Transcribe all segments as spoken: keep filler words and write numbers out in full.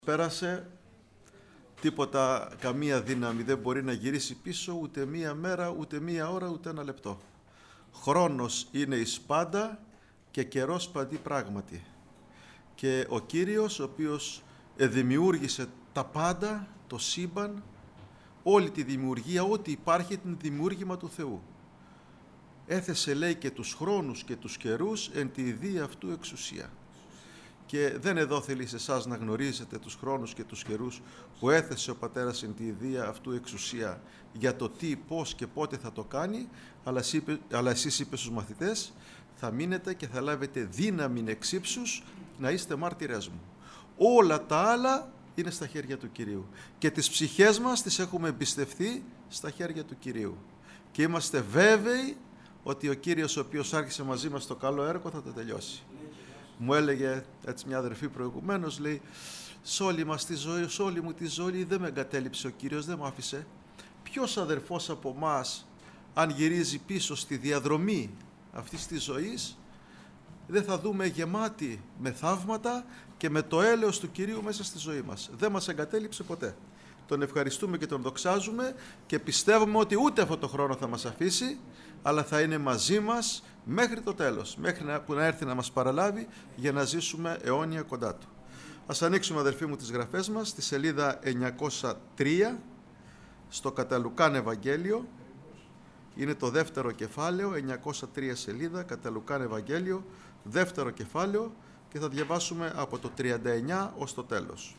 Πέρασε, τίποτα, καμία δύναμη δεν μπορεί να γυρίσει πίσω ούτε μία μέρα, ούτε μία ώρα, ούτε ένα λεπτό. Χρόνος είναι εις πάντα και καιρός παντί πράγματι. Και ο Κύριος, ο οποίος δημιούργησε τα πάντα, το σύμπαν, όλη τη δημιουργία, ό,τι υπάρχει την δημιούργημα του Θεού. Έθεσε, λέει, και τους χρόνους και τους καιρούς εν τη ιδία αυτού εξουσία. Και δεν εδώ θέλει σε εσάς να γνωρίζετε τους χρόνους και τους καιρούς που έθεσε ο Πατέρας εν τη ιδία αυτού εξουσία για το τι, πώς και πότε θα το κάνει, αλλά, εσύ είπε, αλλά εσείς είπε στους μαθητές, θα μείνετε και θα λάβετε δύναμη εξύψους να είστε μάρτυρές μου. Όλα τα άλλα είναι στα χέρια του Κυρίου και τις ψυχές μας τις έχουμε εμπιστευτεί στα χέρια του Κυρίου. Και είμαστε βέβαιοι ότι ο Κύριος, ο οποίος άρχισε μαζί μας το καλό έργο, θα το τελειώσει. Μου έλεγε έτσι μια αδερφή προηγουμένως, λέει, «Σ' όλη μας τη ζωή, σ' όλη μου τη ζωή δεν με εγκατέλειψε ο Κύριος, δεν μου άφησε». Ποιος αδερφός από εμάς, αν γυρίζει πίσω στη διαδρομή αυτής της ζωής, δεν θα δούμε γεμάτη με θαύματα και με το έλεος του Κυρίου μέσα στη ζωή μας. Δεν μας εγκατέλειψε ποτέ. Τον ευχαριστούμε και τον δοξάζουμε και πιστεύουμε ότι ούτε αυτό το χρόνο θα μας αφήσει, αλλά θα είναι μαζί μας μέχρι το τέλος, μέχρι που να έρθει να μας παραλάβει για να ζήσουμε αιώνια κοντά Του. Ας ανοίξουμε, αδερφοί μου, τις γραφές μας, στη σελίδα εννιακόσια τρία, στο κατά Λουκάν Ευαγγέλιο. Είναι το δεύτερο κεφάλαιο, εννιακόσια τρία σελίδα, κατά Λουκάν Ευαγγέλιο, δεύτερο κεφάλαιο, και θα διαβάσουμε από το τριάντα εννιά ως το τέλος.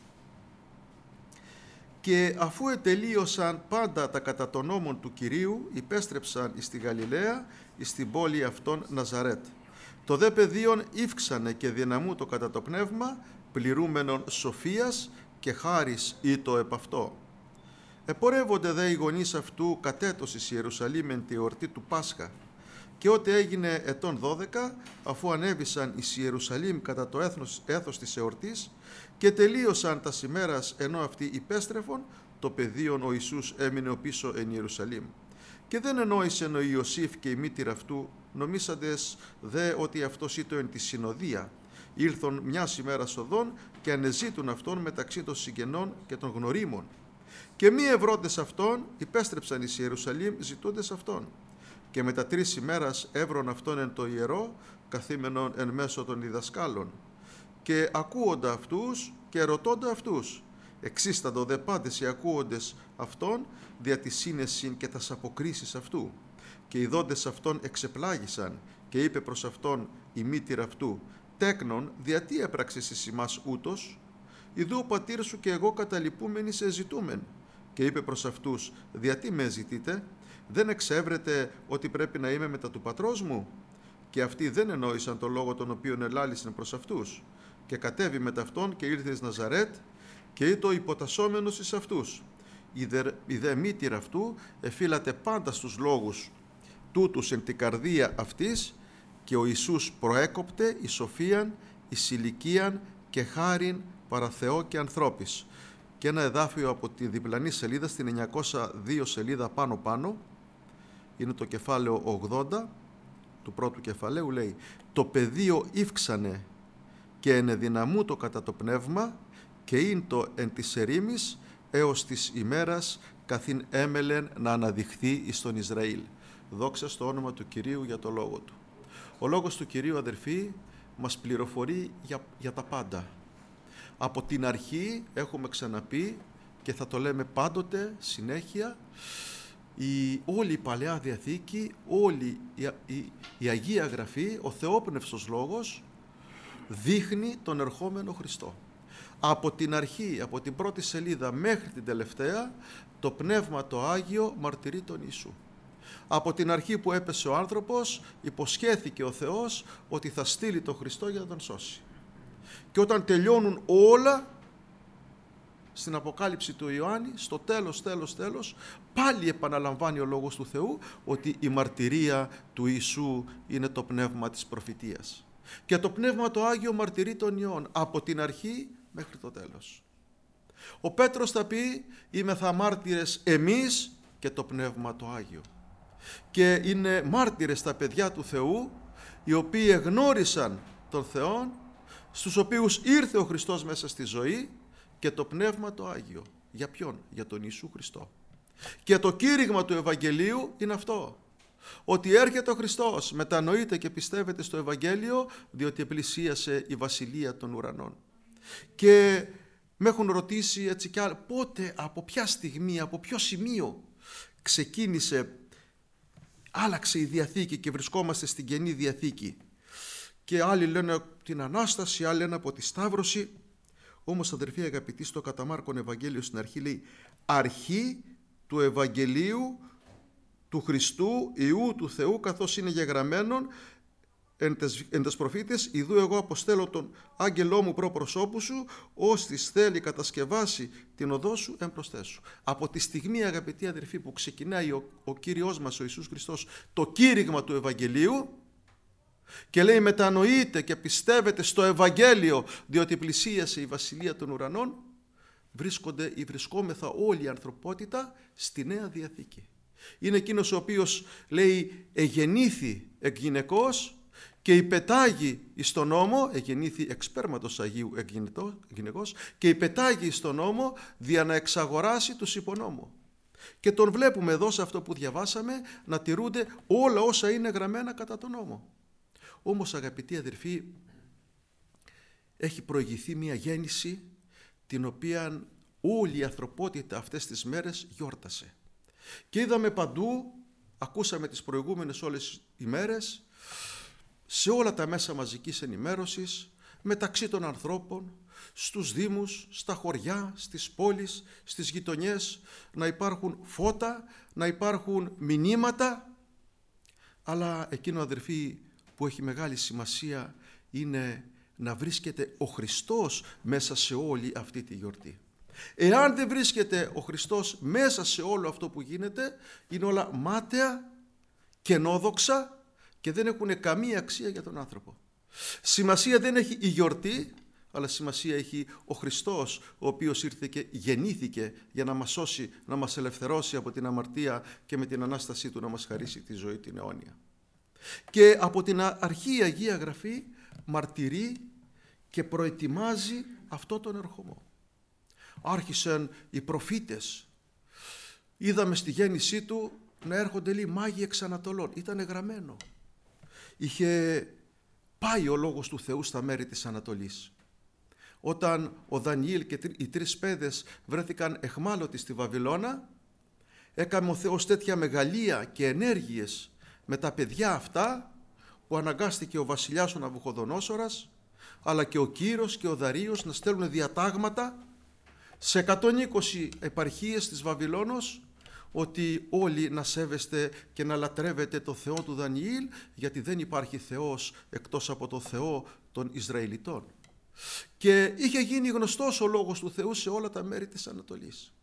Και αφού ετελείωσαν πάντα τα κατά των νόμων του Κυρίου, υπέστρεψαν εις τη Γαλιλαία, εις την πόλη αυτών Ναζαρέτ. Το δε παιδίον ύφξανε και δυναμού το κατά το πνεύμα, πληρούμενον σοφίας και χάρις ήτο επ' αυτό. Επορεύονται δε οι γονείς αυτού κατέτος εις Ιερουσαλήμ εν τη εορτή του Πάσχα. Και ότε έγινε ετών δώδεκα, αφού ανέβησαν εις Ιερουσαλήμ κατά το έθνος, έθος της εορτής, και τελείωσαν τα ημέρας ενώ αυτοί υπέστρεφον, το παιδίον ο Ιησούς έμεινε ο πίσω εν Ιερουσαλήμ. Και δεν ενόησεν ο Ιωσήφ και η μήτηρ αυτού, νομίσαντες δε ότι αυτός ήτο εν τη συνοδεία. Ήλθον μιας ημέρας οδόν και ανεζήτουν αυτόν μεταξύ των συγγενών και των γνωρίμων. Και μη ευρώντες αυτόν υπέστρεψαν εις Ιερουσαλήμ ζητούντες αυτόν. Και μετά τρεις ημέρας έβρον αυτόν εν το ιερό, καθήμενον εν μέσω των διδασκάλων. Και ακούοντα αυτούς και ρωτώντα αυτούς, εξίσταντο δε πάντες οι ακούοντες αυτών, δια τη σύνεσιν και τας αποκρίσεις αυτού. Και οι δόντες αυτών εξεπλάγησαν, και είπε προς αυτόν η μήτηρ αυτού, τέκνον, δια τι έπραξες εις ημάς ούτως? Ιδού ο πατήρ σου και εγώ καταλυπούμενοι σε ζητούμεν. Και είπε προς αυτούς, δια τι με ζητείτε? Δεν εξέβρετε ότι πρέπει να είμαι μετά του πατρός μου? Και αυτοί δεν ενόησαν το λόγο τον οποίον ελάλησαν προς αυτούς. Και κατέβη μετ' αυτόν και ήρθε εις Ναζαρέτ και ήτο υποτασσόμενος εις αυτούς. Η δε, η δε μήτηρ αυτού εφύλατε πάντα στους λόγους τούτους εν την καρδία αυτής, και ο Ιησούς προέκοπτε εις σοφίαν, εις ηλικίαν και χάριν παρά Θεό και ανθρώπης. Και ένα εδάφιο από τη διπλανή σελίδα, στην εννιακόσια δύο σελίδα πάνω πάνω, είναι το κεφάλαιο ογδόντα του πρώτου κεφαλαίου, λέει, το πεδίο ύφξανε και ενεδυναμού το κατά το πνεύμα και ειν το εν της ερήμης έως της ημέρας καθήν έμελεν να αναδειχθεί εις τον Ισραήλ. Δόξα στο όνομα του Κυρίου για το λόγο Του. Ο λόγος του Κυρίου, αδερφοί, μας πληροφορεί για, για τα πάντα. Από την αρχή έχουμε ξαναπεί και θα το λέμε πάντοτε, συνέχεια, η, όλη η Παλαιά Διαθήκη, όλη η, η, η Αγία Γραφή, ο Θεόπνευστος Λόγος, δείχνει τον ερχόμενο Χριστό. Από την αρχή, από την πρώτη σελίδα μέχρι την τελευταία, το Πνεύμα το Άγιο μαρτυρεί τον Ιησού. Από την αρχή που έπεσε ο άνθρωπος, υποσχέθηκε ο Θεός ότι θα στείλει τον Χριστό για να τον σώσει. Και όταν τελειώνουν όλα, στην Αποκάλυψη του Ιωάννη, στο τέλος, τέλος, τέλος, πάλι επαναλαμβάνει ο Λόγος του Θεού ότι η μαρτυρία του Ιησού είναι το πνεύμα της προφητείας. Και το Πνεύμα το Άγιο μαρτυρεί τον Υιόν από την αρχή μέχρι το τέλος. Ο Πέτρος θα πει, είμαι θα μάρτυρες εμείς και το Πνεύμα το Άγιο. Και είναι μάρτυρες τα παιδιά του Θεού, οι οποίοι εγνώρισαν τον Θεόν, στους οποίους ήρθε ο Χριστός μέσα στη ζωή και το Πνεύμα το Άγιο. Για ποιον? Για τον Ιησού Χριστό. Και το κήρυγμα του Ευαγγελίου είναι αυτό. Ότι έρχεται ο Χριστός, μετανοείτε και πιστεύετε στο Ευαγγέλιο, διότι επλησίασε η Βασιλεία των Ουρανών. Και με έχουν ρωτήσει έτσι κι άλλοι, πότε, από ποια στιγμή, από ποιο σημείο ξεκίνησε, άλλαξε η Διαθήκη και βρισκόμαστε στην Καινή Διαθήκη. Και άλλοι λένε την Ανάσταση, άλλοι λένε από τη Σταύρωση. Όμως, αδερφοί αγαπητοί, στο κατά Μάρκον Ευαγγέλιο στην αρχή λέει αρχή του Ευαγγελίου του Χριστού, Υιού του Θεού, καθώς είναι γεγραμμένον εν τες προφήτες, ιδού εγώ αποστέλω τον άγγελό μου προ προσώπου σου, ώστις θέλει κατασκευάσει την οδό σου εν προσθέσου. Από τη στιγμή, αγαπητοί αδερφοί, που ξεκινάει ο, ο Κύριος μας, ο Ιησούς Χριστός, το κήρυγμα του Ευαγγελίου και λέει μετανοείτε και πιστεύετε στο Ευαγγέλιο, διότι πλησίασε η Βασιλεία των Ουρανών, βρίσκονται ή βρισκόμεθα όλη η ανθρωπότητα στη Νέα Διαθήκη. Είναι εκείνος ο οποίος λέει εγεννήθη εκ γυναικός και υπετάγει εις τον νόμο, εγεννήθη εξ σπέρματος Αγίου εκ γυναικός, και υπετάγει εις τον νόμο δια να εξαγοράσει τους υπονόμου. Και τον βλέπουμε εδώ σε αυτό που διαβάσαμε να τηρούνται όλα όσα είναι γραμμένα κατά τον νόμο. Όμως, αγαπητοί αδερφοί, έχει προηγηθεί μια γέννηση την οποία όλη η ανθρωπότητα αυτές τις μέρες γιόρτασε. Και είδαμε παντού, ακούσαμε τις προηγούμενες όλες ημέρες, σε όλα τα μέσα μαζικής ενημέρωσης, μεταξύ των ανθρώπων, στους δήμους, στα χωριά, στις πόλεις, στις γειτονιές, να υπάρχουν φώτα, να υπάρχουν μηνύματα, αλλά εκείνο, αδερφοί, που έχει μεγάλη σημασία είναι να βρίσκεται ο Χριστός μέσα σε όλη αυτή τη γιορτή. Εάν δεν βρίσκεται ο Χριστός μέσα σε όλο αυτό που γίνεται, είναι όλα μάταια, κενόδοξα και δεν έχουν καμία αξία για τον άνθρωπο. Σημασία δεν έχει η γιορτή, αλλά σημασία έχει ο Χριστός, ο οποίος ήρθε και γεννήθηκε για να μας σώσει, να μας ελευθερώσει από την αμαρτία και με την Ανάστασή του να μας χαρίσει τη ζωή την αιώνια. Και από την αρχή η Αγία Γραφή μαρτυρεί και προετοιμάζει αυτό τον ερχομό. Άρχισαν οι προφήτες, είδαμε στη γέννησή του να έρχονται λέει μάγοι εξ Ανατολών, ήταν γραμμένο. Είχε πάει ο λόγος του Θεού στα μέρη της Ανατολής. Όταν ο Δανιήλ και οι τρεις παιδες βρέθηκαν εχμάλωτοι στη Βαβυλώνα, έκανε ο Θεός τέτοια μεγαλεία και ενέργειες με τα παιδιά αυτά, που αναγκάστηκε ο βασιλιάς ο Ναβουχοδονόσορας, αλλά και ο Κύρος και ο Δαρείος να στέλνουν διατάγματα σε εκατόν είκοσι επαρχίες της Βαβυλώνος, ότι όλοι να σέβεστε και να λατρεύετε το Θεό του Δανιήλ, γιατί δεν υπάρχει Θεός εκτός από το Θεό των Ισραηλιτών. Και είχε γίνει γνωστός ο λόγος του Θεού σε όλα τα μέρη της Ανατολής.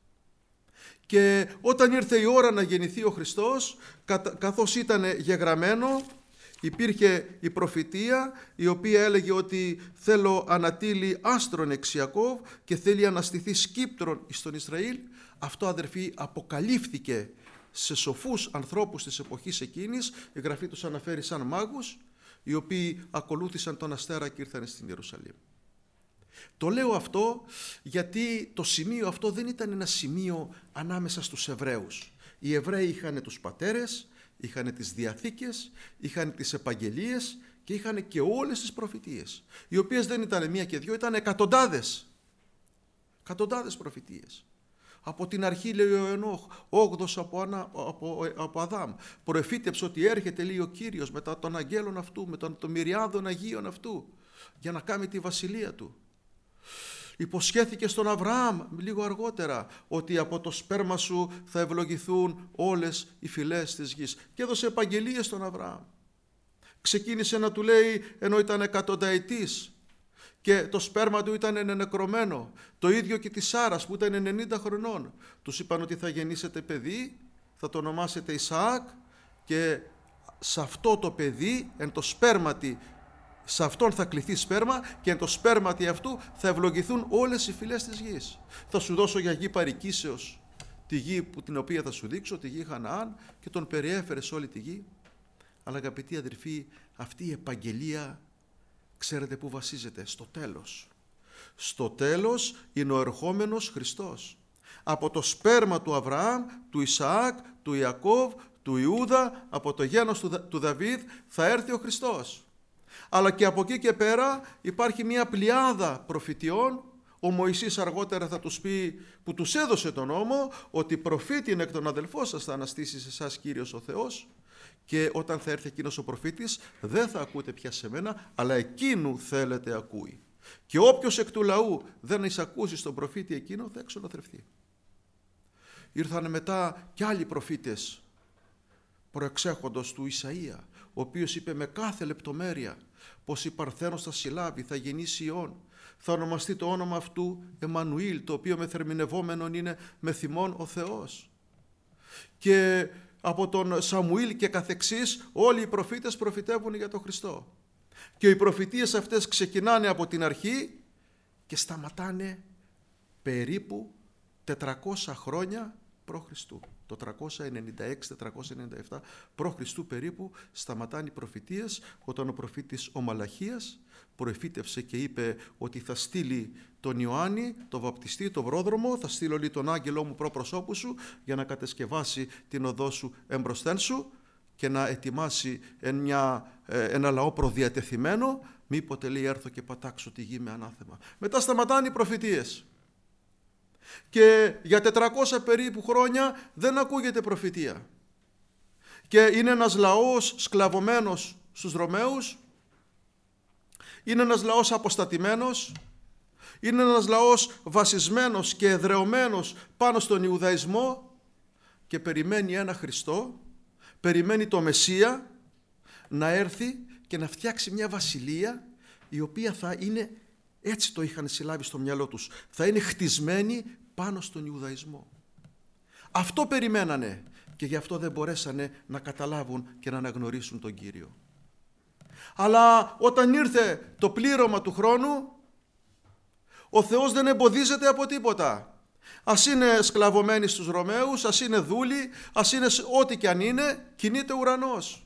Και όταν ήρθε η ώρα να γεννηθεί ο Χριστός, καθώς ήταν γεγραμμένο, υπήρχε η προφητεία η οποία έλεγε ότι θέλω ανατείλει άστρον εξ Ιακώβ και θέλει αναστηθεί σκύπτρον στον Ισραήλ. Αυτό, αδερφοί, αποκαλύφθηκε σε σοφούς ανθρώπους της εποχής εκείνης. Η Γραφή τους αναφέρει σαν μάγους, οι οποίοι ακολούθησαν τον αστέρα και ήρθαν στην Ιερουσαλήμ. Το λέω αυτό γιατί το σημείο αυτό δεν ήταν ένα σημείο ανάμεσα στους Εβραίους. Οι Εβραίοι είχαν τους πατέρες, είχαν τις Διαθήκες, είχαν τις Επαγγελίες και είχαν και όλες τις προφητείες, οι οποίες δεν ήταν μία και δυο, ήταν εκατοντάδες. Εκατοντάδες προφητείες. Από την αρχή, λέει ο Ενώχ, όγδος από, Ανα, από, από Αδάμ, προεφήτεψε ότι έρχεται, λέει ο Κύριος, μετά των αγγέλων αυτού, με τον, των μυριάδων Αγίων αυτού, για να κάνει τη βασιλεία του. Υποσχέθηκε στον Αβραάμ λίγο αργότερα ότι από το σπέρμα σου θα ευλογηθούν όλες οι φυλές της γης, και έδωσε επαγγελίες στον Αβραάμ. Ξεκίνησε να του λέει ενώ ήταν εκατονταετής και το σπέρμα του ήταν ενεκρωμένο. Το ίδιο και της Σάρας που ήταν ενενήντα χρονών. Τους είπαν ότι θα γεννήσετε παιδί, θα το ονομάσετε Ισαάκ, και σε αυτό το παιδί, εν το σπέρματι, σε αυτόν θα κληθεί σπέρμα και εν το σπέρματι αυτού θα ευλογηθούν όλες οι φυλές της γης. Θα σου δώσω για γη παροικήσεως τη γη που, την οποία θα σου δείξω, τη γη Χαναάν, και τον περιέφερε σε όλη τη γη. Αλλά, αγαπητοί αδερφοί, αυτή η επαγγελία ξέρετε πού βασίζεται? Στο τέλος. Στο τέλος είναι ο ερχόμενος Χριστός. Από το σπέρμα του Αβραάμ, του Ισαάκ, του Ιακώβ, του Ιούδα, από το γένος του, Δα, του Δαβίδ θα έρθει ο Χριστός. Αλλά και από εκεί και πέρα υπάρχει μια πλειάδα προφητιών. Ο Μωυσής αργότερα θα τους πει, που τους έδωσε τον νόμο, ότι προφήτην εκ των αδελφών σας θα αναστήσει σε εσάς Κύριος ο Θεός, και όταν θα έρθει εκείνος ο προφήτης δεν θα ακούτε πια σε μένα, αλλά εκείνου θέλετε ακούει. Και όποιος εκ του λαού δεν εισακούσει στον προφήτη εκείνο θα εξολοθρευτεί. Ήρθαν μετά κι άλλοι προφήτες προεξέχοντος του Ισαΐα, ο οποίος είπε με κάθε λεπτομέρεια πως η Παρθένος θα συλλάβει, θα γεννήσει Υιόν, θα ονομαστεί το όνομα αυτού Εμμανουήλ, το οποίο μεθερμινευόμενον είναι με θυμόν ο Θεός. Και από τον Σαμουήλ και καθεξής όλοι οι προφήτες προφητεύουν για τον Χριστό. Και οι προφητείες αυτές ξεκινάνε από την αρχή και σταματάνε περίπου τετρακόσια χρόνια προ Χριστού. Το τριακόσια ενενήντα έξι τετρακόσια ενενήντα επτά προ Χριστού περίπου σταματάνε οι προφητείες, όταν ο προφήτης ο Μαλαχίας προεφήτευσε και είπε ότι θα στείλει τον Ιωάννη, τον βαπτιστή, τον πρόδρομο, θα στείλω λέει τον άγγελό μου προ προσώπου σου για να κατεσκευάσει την οδό σου εμπροσθέν σου και να ετοιμάσει εν μια, ε, ένα λαό προδιατεθειμένο, μήποτε λέει έρθω και πατάξω τη γη με ανάθεμα. Μετά σταματάνε οι προφητείες. Και για τετρακόσια περίπου χρόνια δεν ακούγεται προφητεία. Και είναι ένας λαός σκλαβωμένος στους Ρωμαίους, είναι ένας λαός αποστατημένος, είναι ένας λαός βασισμένος και εδρεωμένος πάνω στον Ιουδαϊσμό και περιμένει ένα Χριστό, περιμένει το Μεσσία να έρθει και να φτιάξει μια βασιλεία η οποία θα είναι, έτσι το είχαν συλλάβει στο μυαλό τους, θα είναι χτισμένη πάνω στον Ιουδαϊσμό. Αυτό περιμένανε και γι' αυτό δεν μπορέσανε να καταλάβουν και να αναγνωρίσουν τον Κύριο. Αλλά όταν ήρθε το πλήρωμα του χρόνου, ο Θεός δεν εμποδίζεται από τίποτα. Ας είναι σκλαβωμένοι στους Ρωμαίους, ας είναι δούλοι, ας είναι ό,τι και αν είναι, κινείται ουρανός.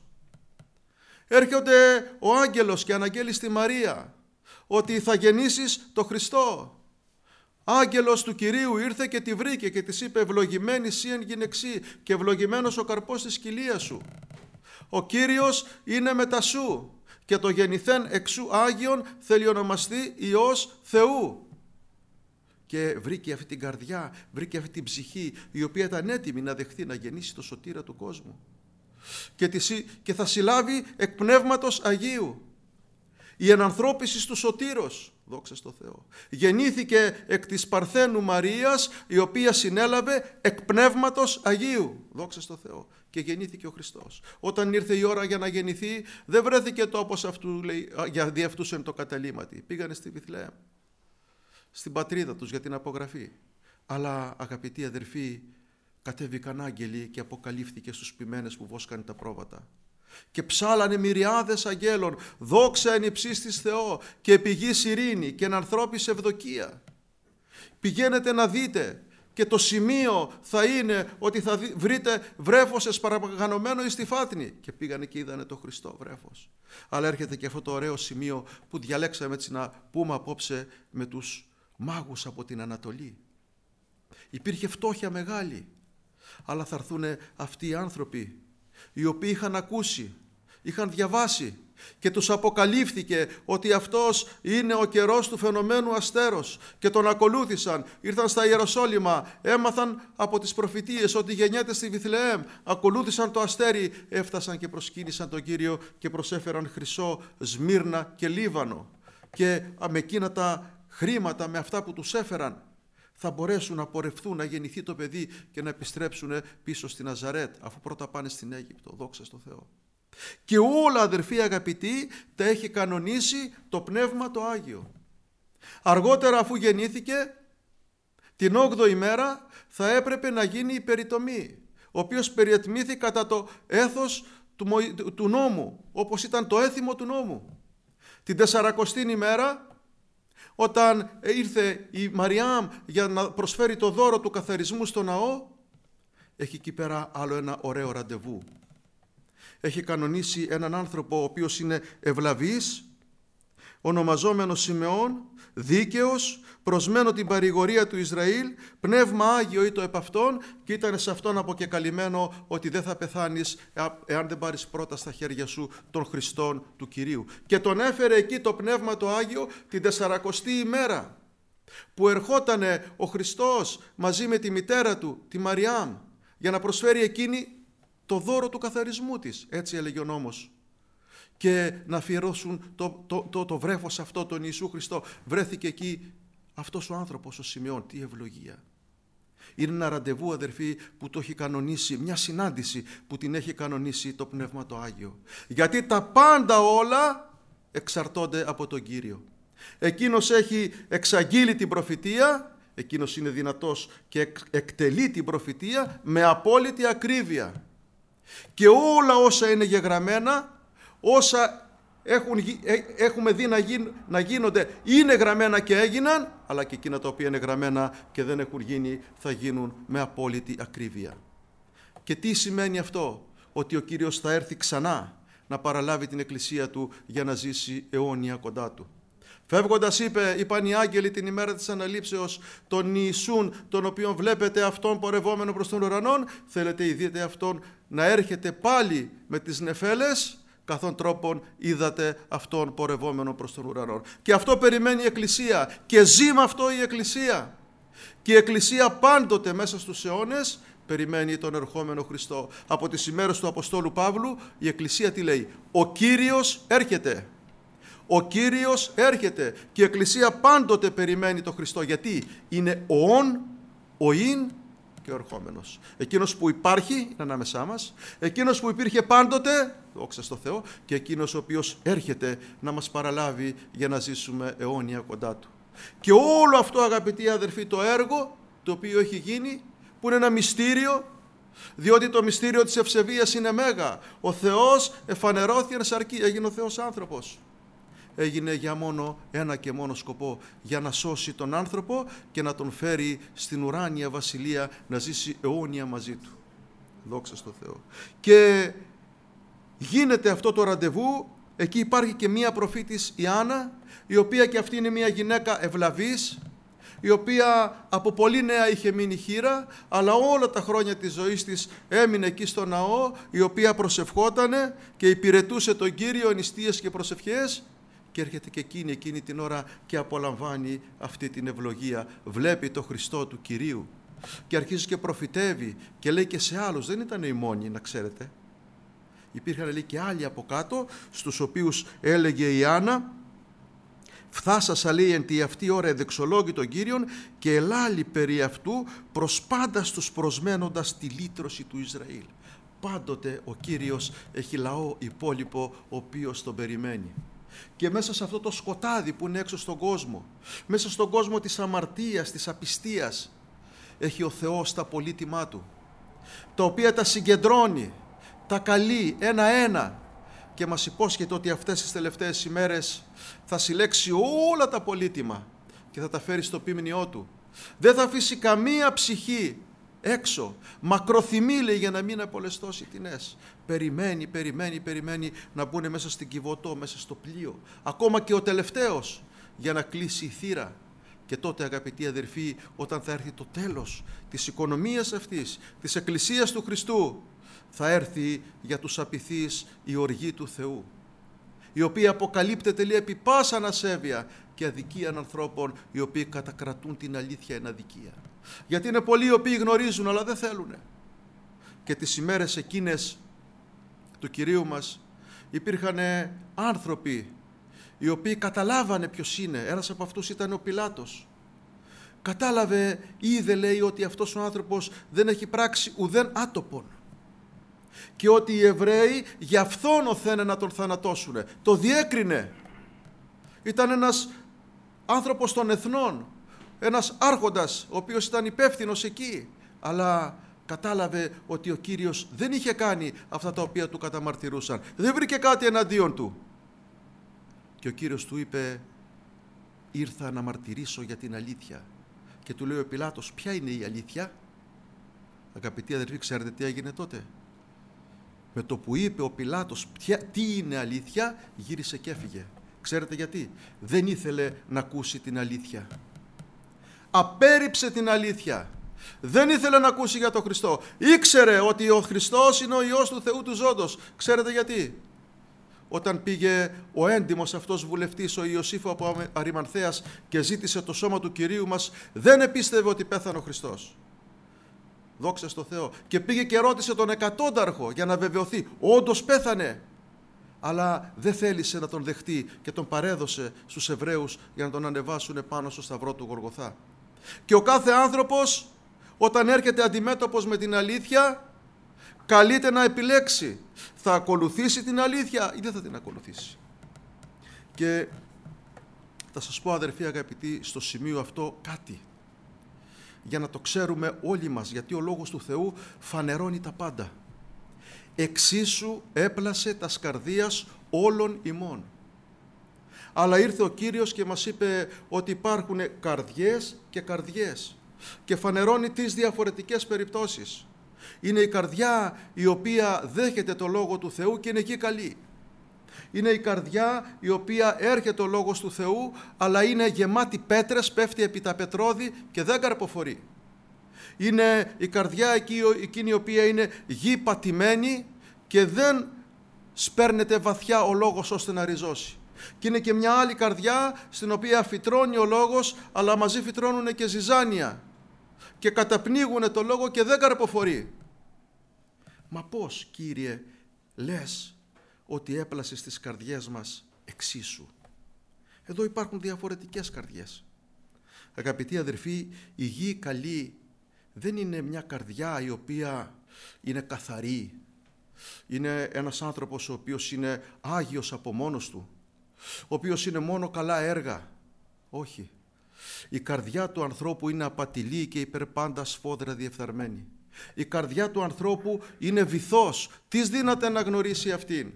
Έρχεται ο άγγελος και αναγγέλει στη Μαρία ότι θα γεννήσεις το Χριστό. Άγγελος του Κυρίου ήρθε και τη βρήκε και της είπε ευλογημένη σύ εν γυναιξί και ευλογημένος ο καρπός της κοιλίας σου. Ο Κύριος είναι μετά σου και το γεννηθέν εξού Άγιον θέλει ονομαστεί Υιός Θεού. Και βρήκε αυτή την καρδιά, βρήκε αυτή την ψυχή η οποία ήταν έτοιμη να δεχθεί να γεννήσει το σωτήρα του κόσμου. Και, τη, και θα συλλάβει εκ πνεύματος Αγίου. Η ενανθρώπιση του σωτήρος, δόξα στο Θεό, γεννήθηκε εκ της Παρθένου Μαρίας, η οποία συνέλαβε εκ πνεύματος Αγίου, δόξα στο Θεό, και γεννήθηκε ο Χριστός. Όταν ήρθε η ώρα για να γεννηθεί, δεν βρέθηκε τόπος αυτού, λέει, για δι' αυτούς εν το καταλήμματι. Πήγανε στη Βιθλεέμ, στην πατρίδα τους για την απογραφή. Αλλά αγαπητοί αδερφοί, κατέβηκαν άγγελοι και αποκαλύφθηκε στους ποιμένες που βόσκανε τα πρόβατα. Και ψάλανε μυριάδες αγγέλων, δόξα εν υψίστοις Θεό και επί γης ειρήνη και εν ανθρώπης ευδοκία. Πηγαίνετε να δείτε και το σημείο θα είναι ότι θα βρείτε βρέφος εσπαραγανωμένο εις τη φάτνη. Και πήγανε και είδανε το Χριστό βρέφος. Αλλά έρχεται και αυτό το ωραίο σημείο που διαλέξαμε έτσι να πούμε απόψε με τους μάγους από την Ανατολή. Υπήρχε φτώχεια μεγάλη, αλλά θα έρθουν αυτοί οι άνθρωποι οι οποίοι είχαν ακούσει, είχαν διαβάσει και τους αποκαλύφθηκε ότι αυτός είναι ο καιρός του φαινομένου αστέρος και τον ακολούθησαν, ήρθαν στα Ιεροσόλυμα, έμαθαν από τις προφητείες ότι γεννιέται στη Βιθλεέμ, ακολούθησαν το αστέρι, έφτασαν και προσκύνησαν τον Κύριο και προσέφεραν χρυσό, Σμύρνα και Λίβανο και με εκείνα τα χρήματα, με αυτά που τους έφεραν, θα μπορέσουν να πορευθούν, να γεννηθεί το παιδί και να επιστρέψουν πίσω στη Ναζαρέτ, αφού πρώτα πάνε στην Αίγυπτο, δόξα στο Θεό. Και όλα, αδερφοί αγαπητοί, τα έχει κανονίσει το Πνεύμα το Άγιο. Αργότερα, αφού γεννήθηκε, την όγδοη μέρα θα έπρεπε να γίνει η περιτομή, ο οποίος περιετμήθη κατά το έθος του, του νόμου, όπως ήταν το έθιμο του νόμου. Την τεσσαρακοστή ημέρα, όταν ήρθε η Μαριάμ για να προσφέρει το δώρο του καθαρισμού στο ναό, έχει εκεί πέρα άλλο ένα ωραίο ραντεβού. Έχει κανονίσει έναν άνθρωπο ο οποίος είναι ευλαβής, ονομαζόμενος Σιμεών, δίκαιος, προσμένο την παρηγορία του Ισραήλ, πνεύμα Άγιο ήτο επ' αυτόν, και ήταν σε αυτόν αποκεκαλυμμένο ότι δεν θα πεθάνεις εάν δεν πάρεις πρώτα στα χέρια σου τον Χριστόν του Κυρίου. Και τον έφερε εκεί το πνεύμα το Άγιο την τεσσαρακοστή ημέρα, που ερχότανε ο Χριστός μαζί με τη μητέρα του, τη Μαριάμ, για να προσφέρει εκείνη το δώρο του καθαρισμού της, έτσι έλεγε ο νόμος, και να αφιερώσουν το, το, το, το βρέφος αυτό, τον Ιησού Χριστό. Βρέθηκε εκεί αυτός ο άνθρωπος, ο Σιμεών. Τι ευλογία! Είναι ένα ραντεβού, αδερφοί, που το έχει κανονίσει, μια συνάντηση που την έχει κανονίσει το Πνεύμα το Άγιο. Γιατί τα πάντα όλα εξαρτώνται από τον Κύριο. Εκείνος έχει εξαγγείλει την προφητεία, εκείνος είναι δυνατός και εκτελεί την προφητεία με απόλυτη ακρίβεια. Και όλα όσα είναι γεγραμμένα, όσα έχουν, έχουμε δει να, γίν, να γίνονται, είναι γραμμένα και έγιναν, αλλά και εκείνα τα οποία είναι γραμμένα και δεν έχουν γίνει, θα γίνουν με απόλυτη ακρίβεια. Και τι σημαίνει αυτό? Ότι ο Κύριος θα έρθει ξανά να παραλάβει την εκκλησία του για να ζήσει αιώνια κοντά του. Φεύγοντας είπε, είπαν οι άγγελοι την ημέρα της αναλήψεως, τον Ιησούν, τον οποίον βλέπετε αυτόν πορευόμενο προς τον ουρανόν, θέλετε ειδείτε αυτόν να έρχεται πάλι με τις νεφέλες, καθόν τρόπον είδατε αυτόν πορευόμενο προς τον ουρανό. Και αυτό περιμένει η Εκκλησία και ζει με αυτό η Εκκλησία. Και η Εκκλησία πάντοτε μέσα στους αιώνες περιμένει τον ερχόμενο Χριστό. Από τις ημέρες του Αποστόλου Παύλου η Εκκλησία τι λέει? Ο Κύριος έρχεται. Ο Κύριος έρχεται και η Εκκλησία πάντοτε περιμένει τον Χριστό. Γιατί είναι ο ον, ο ειν και ο ερχόμενος. Εκείνος που υπάρχει είναι ανάμεσά μας, εκείνος που υπήρχε πάντοτε, δόξα στο Θεό, και εκείνος ο οποίος έρχεται να μας παραλάβει για να ζήσουμε αιώνια κοντά του. Και όλο αυτό, αγαπητοί αδερφοί, το έργο το οποίο έχει γίνει, που είναι ένα μυστήριο, διότι το μυστήριο της ευσεβίας είναι μέγα. Ο Θεός εφανερώθηκε εν σαρκή, έγινε ο Θεός άνθρωπος. Έγινε για μόνο ένα και μόνο σκοπό, για να σώσει τον άνθρωπο και να τον φέρει στην ουράνια βασιλεία να ζήσει αιώνια μαζί του. Δόξα στο Θεό. Και γίνεται αυτό το ραντεβού, εκεί υπάρχει και μία προφήτης, η Άννα, η οποία και αυτή είναι μία γυναίκα ευλαβής, η οποία από πολύ νέα είχε μείνει χήρα, αλλά όλα τα χρόνια της ζωής της έμεινε εκεί στο ναό, η οποία προσευχότανε και υπηρετούσε τον Κύριο νηστείες και προσευχές. Και έρχεται και εκείνη, εκείνη την ώρα και απολαμβάνει αυτή την ευλογία. Βλέπει το Χριστό του Κυρίου και αρχίζει και προφητεύει και λέει και σε άλλους. Δεν ήταν οι μόνοι, να ξέρετε. Υπήρχαν, λέει, και άλλοι από κάτω, στους οποίους έλεγε η Άννα, «Φθάσασα, λέει, εν τη αυτή ώρα εδεξολόγη των Κύριων και ελάλη περί αυτού προς πάντας τους προσμένοντας τη λύτρωση του Ισραήλ». Πάντοτε ο Κύριος έχει λαό υπόλοιπο, ο οποίος τον περιμένει. Και μέσα σε αυτό το σκοτάδι που είναι έξω στον κόσμο, μέσα στον κόσμο της αμαρτίας, της απιστίας, έχει ο Θεός τα πολύτιμά Του, τα οποία τα συγκεντρώνει, τα καλεί ένα-ένα και μας υπόσχεται ότι αυτές τις τελευταίες ημέρες θα συλλέξει όλα τα πολύτιμα και θα τα φέρει στο ποίμνιό Του. Δεν θα αφήσει καμία ψυχή έξω. Μακροθυμεί, λέει, για να μην απολεστώσει τινές. Περιμένει, περιμένει, περιμένει να μπουν μέσα στην Κιβωτό, μέσα στο πλοίο. Ακόμα και ο τελευταίος, για να κλείσει η θύρα. Και τότε, αγαπητοί αδερφοί, όταν θα έρθει το τέλος της οικονομίας αυτής, της Εκκλησίας του Χριστού, θα έρθει για τους απειθείς η οργή του Θεού, η οποία αποκαλύπτεται, λέει, επί πάσαν ασέβεια και αδικίαν ανθρώπων, οι οποίοι κατακρατούν την αλήθεια εν αδικία. Γιατί είναι πολλοί οι οποίοι γνωρίζουν, αλλά δεν θέλουν. Και τις ημέρες εκείνες του Κυρίου μας υπήρχαν άνθρωποι οι οποίοι καταλάβανε ποιος είναι. Ένας από αυτούς ήταν ο Πιλάτος. Κατάλαβε, είδε, λέει, ότι αυτός ο άνθρωπος δεν έχει πράξει ουδέν άτοπον και ότι οι Εβραίοι γι' αυτόν οθένε να τον θανατώσουν. Το διέκρινε. Ήταν ένας άνθρωπος των εθνών, ένας άρχοντας, ο οποίος ήταν υπεύθυνος εκεί, αλλά κατάλαβε ότι ο Κύριος δεν είχε κάνει αυτά τα οποία του καταμαρτυρούσαν. Δεν βρήκε κάτι εναντίον του. Και ο Κύριος του είπε, ήρθα να μαρτυρήσω για την αλήθεια. Και του λέει ο Πιλάτος, ποια είναι η αλήθεια? Αγαπητοί αδερφοί, ξέρετε τι έγινε τότε? Με το που είπε ο Πιλάτος ποια, τι είναι αλήθεια, γύρισε και έφυγε. Ξέρετε γιατί? Δεν ήθελε να ακούσει την αλήθεια. Απέρριψε την αλήθεια. Δεν ήθελε να ακούσει για τον Χριστό. Ήξερε ότι ο Χριστός είναι ο Υιός του Θεού του ζώντος. Ξέρετε γιατί? Όταν πήγε ο έντιμος αυτός βουλευτής, ο Ιωσήφ από Αριμανθέας, και ζήτησε το σώμα του Κυρίου μας, δεν επίστευε ότι πέθανε ο Χριστός. Δόξα στο Θεό. Και πήγε και ρώτησε τον εκατόνταρχο για να βεβαιωθεί. Όντως πέθανε. Αλλά δεν θέλησε να τον δεχτεί και τον παρέδωσε στους Εβραίους για να τον ανεβάσουν πάνω στο σταυρό του Γολγοθά. Και ο κάθε άνθρωπος, όταν έρχεται αντιμέτωπος με την αλήθεια, καλείται να επιλέξει. Θα ακολουθήσει την αλήθεια ή δεν θα την ακολουθήσει? Και θα σας πω, αδερφοί αγαπητοί, στο σημείο αυτό κάτι, για να το ξέρουμε όλοι μας, γιατί ο Λόγος του Θεού φανερώνει τα πάντα. Εξίσου έπλασε τας καρδίας όλων ημών. Αλλά ήρθε ο Κύριος και μας είπε ότι υπάρχουν καρδιές και καρδιές, και φανερώνει τις διαφορετικές περιπτώσεις. Είναι η καρδιά η οποία δέχεται το Λόγο του Θεού και είναι εκεί καλή. Είναι η καρδιά η οποία έρχεται ο Λόγος του Θεού, αλλά είναι γεμάτη πέτρες, πέφτει επί τα πετρώδη και δεν καρποφορεί. Είναι η καρδιά εκείνη η οποία είναι γη πατημένη και δεν σπέρνεται βαθιά ο Λόγος ώστε να ριζώσει. Και είναι και μια άλλη καρδιά στην οποία φυτρώνει ο Λόγος, αλλά μαζί φυτρώνουν και ζυζάνια και καταπνίγουν το Λόγο και δεν καρποφορεί. Μα πώς, Κύριε, λες ότι έπλασες τις καρδιές μας εξίσου? Εδώ υπάρχουν διαφορετικές καρδιές. Αγαπητοί αδερφοί, η γη καλή δεν είναι μια καρδιά η οποία είναι καθαρή. Είναι ένας άνθρωπος ο οποίος είναι άγιος από μόνος του, ο οποίος είναι μόνο καλά έργα. Όχι. Η καρδιά του ανθρώπου είναι απατηλή και υπερπάντα σφόδρα διεφθαρμένη. Η καρδιά του ανθρώπου είναι βυθός. Τις δύναται να γνωρίσει αυτήν?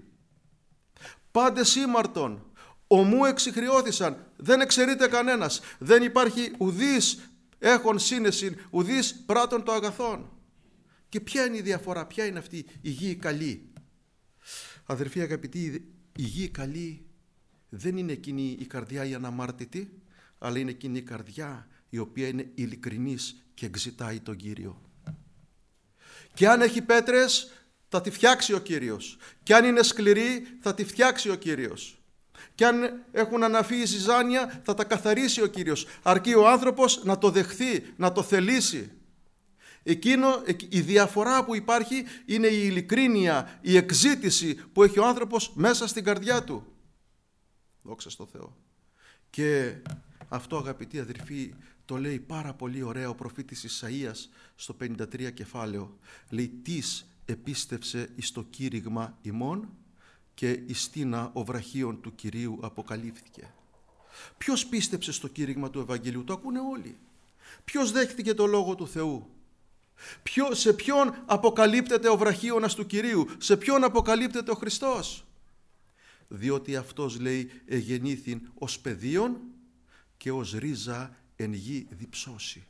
Πάντες ήμαρτον, ομού εξιχριώθησαν, δεν εξαιρείται κανένας. Δεν υπάρχει ουδής έχων σύνεση, ουδής πράττων το αγαθόν. Και ποια είναι η διαφορά, ποια είναι αυτή η γη καλή? Αδερφοί αγαπητοί, η γη καλή δεν είναι εκείνη η καρδιά η αναμάρτητη, αλλά είναι εκείνη η καρδιά η οποία είναι ειλικρινής και εξητάει τον Κύριο. Και αν έχει πέτρες, θα τη φτιάξει ο Κύριος. Και αν είναι σκληρή, θα τη φτιάξει ο Κύριος. Και αν έχουν αναφύγει ζυζάνια, θα τα καθαρίσει ο Κύριος. Αρκεί ο άνθρωπος να το δεχθεί, να το θελήσει. Εκείνο, η διαφορά που υπάρχει είναι η ειλικρίνεια, η εξήτηση που έχει ο άνθρωπος μέσα στην καρδιά του. Δόξα στο Θεό. Και αυτό, αγαπητοί αδερφοί, το λέει πάρα πολύ ωραία ο προφήτης Ισαΐας στο πενήντα τρία κεφάλαιο. Λέει, τις επίστευσε εις το κήρυγμα ημών και εις τίνα ο βραχίων του Κυρίου αποκαλύφθηκε. Ποιος πίστεψε στο κήρυγμα του Ευαγγελίου? Το ακούνε όλοι. Ποιος δέχτηκε το Λόγο του Θεού? Ποιο, σε ποιον αποκαλύπτεται ο βραχίωνας του Κυρίου? Σε ποιον αποκαλύπτεται ο Χριστός? Διότι αυτός, λέει, εγεννήθην ως παιδίον και ως ρίζα εν γη διψώσει.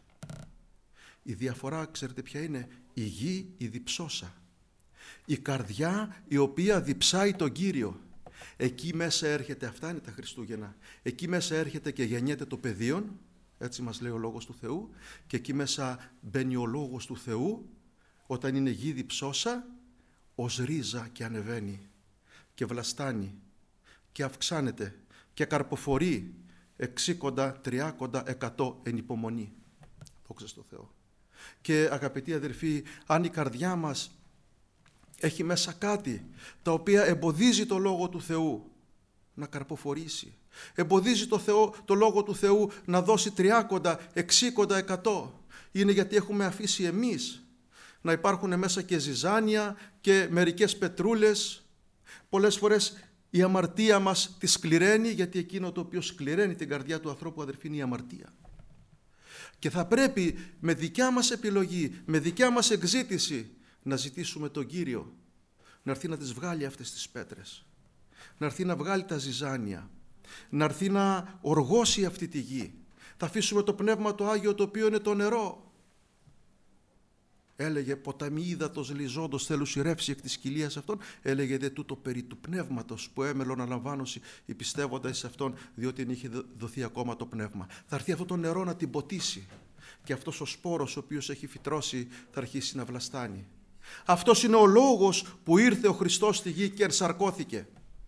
Η διαφορά, ξέρετε ποια είναι? Η γη η διψώσα. Η καρδιά η οποία διψάει τον Κύριο. Εκεί μέσα έρχεται, αυτά είναι τα Χριστούγεννα, εκεί μέσα έρχεται και γεννιέται το παιδίον, έτσι μας λέει ο Λόγος του Θεού, και εκεί μέσα μπαίνει ο Λόγος του Θεού, όταν είναι γη διψώσα, ως ρίζα και ανεβαίνει και βλαστάνει και αυξάνεται και καρποφορεί εξήκοντα, τριάκοντα, εκατό εν υπομονή. Δόξα στο Θεό. Και αγαπητοί αδερφοί, αν η καρδιά μας έχει μέσα κάτι τα οποία εμποδίζει το Λόγο του Θεού να καρποφορήσει, εμποδίζει το, Θεό, το Λόγο του Θεού να δώσει τριάκοντα, εξήκοντα, εκατό, είναι γιατί έχουμε αφήσει εμείς να υπάρχουν μέσα και ζυζάνια και μερικές πετρούλες. Πολλές φορές η αμαρτία μας τη σκληραίνει, γιατί εκείνο το οποίο σκληραίνει την καρδιά του ανθρώπου, αδερφοί, είναι η αμαρτία. Και θα πρέπει με δικιά μας επιλογή, με δικιά μας εξήτηση να ζητήσουμε τον Κύριο να έρθει να τις βγάλει αυτές τις πέτρες, να έρθει να βγάλει τα ζυζάνια, να έρθει να οργώσει αυτή τη γη. Θα αφήσουμε το Πνεύμα το Άγιο, το οποίο είναι το νερό. έλεγε ποταμί ύδατος λιζόντος θέλουσι ρεύσει εκ της κοιλίας αυτών, έλεγε δε τούτο περί του πνεύματος που έμελο να λαμβάνωση οι πιστεύοντας σε αυτόν, διότι δεν είχε δοθεί ακόμα το πνεύμα. Θα έρθει αυτό το νερό να την ποτίσει και αυτός ο σπόρος ο οποίος έχει φυτρώσει θα αρχίσει να βλαστάνει. Αυτός είναι ο λόγος που ήρθε ο Χριστός στη γη και ενσαρκώθηκε.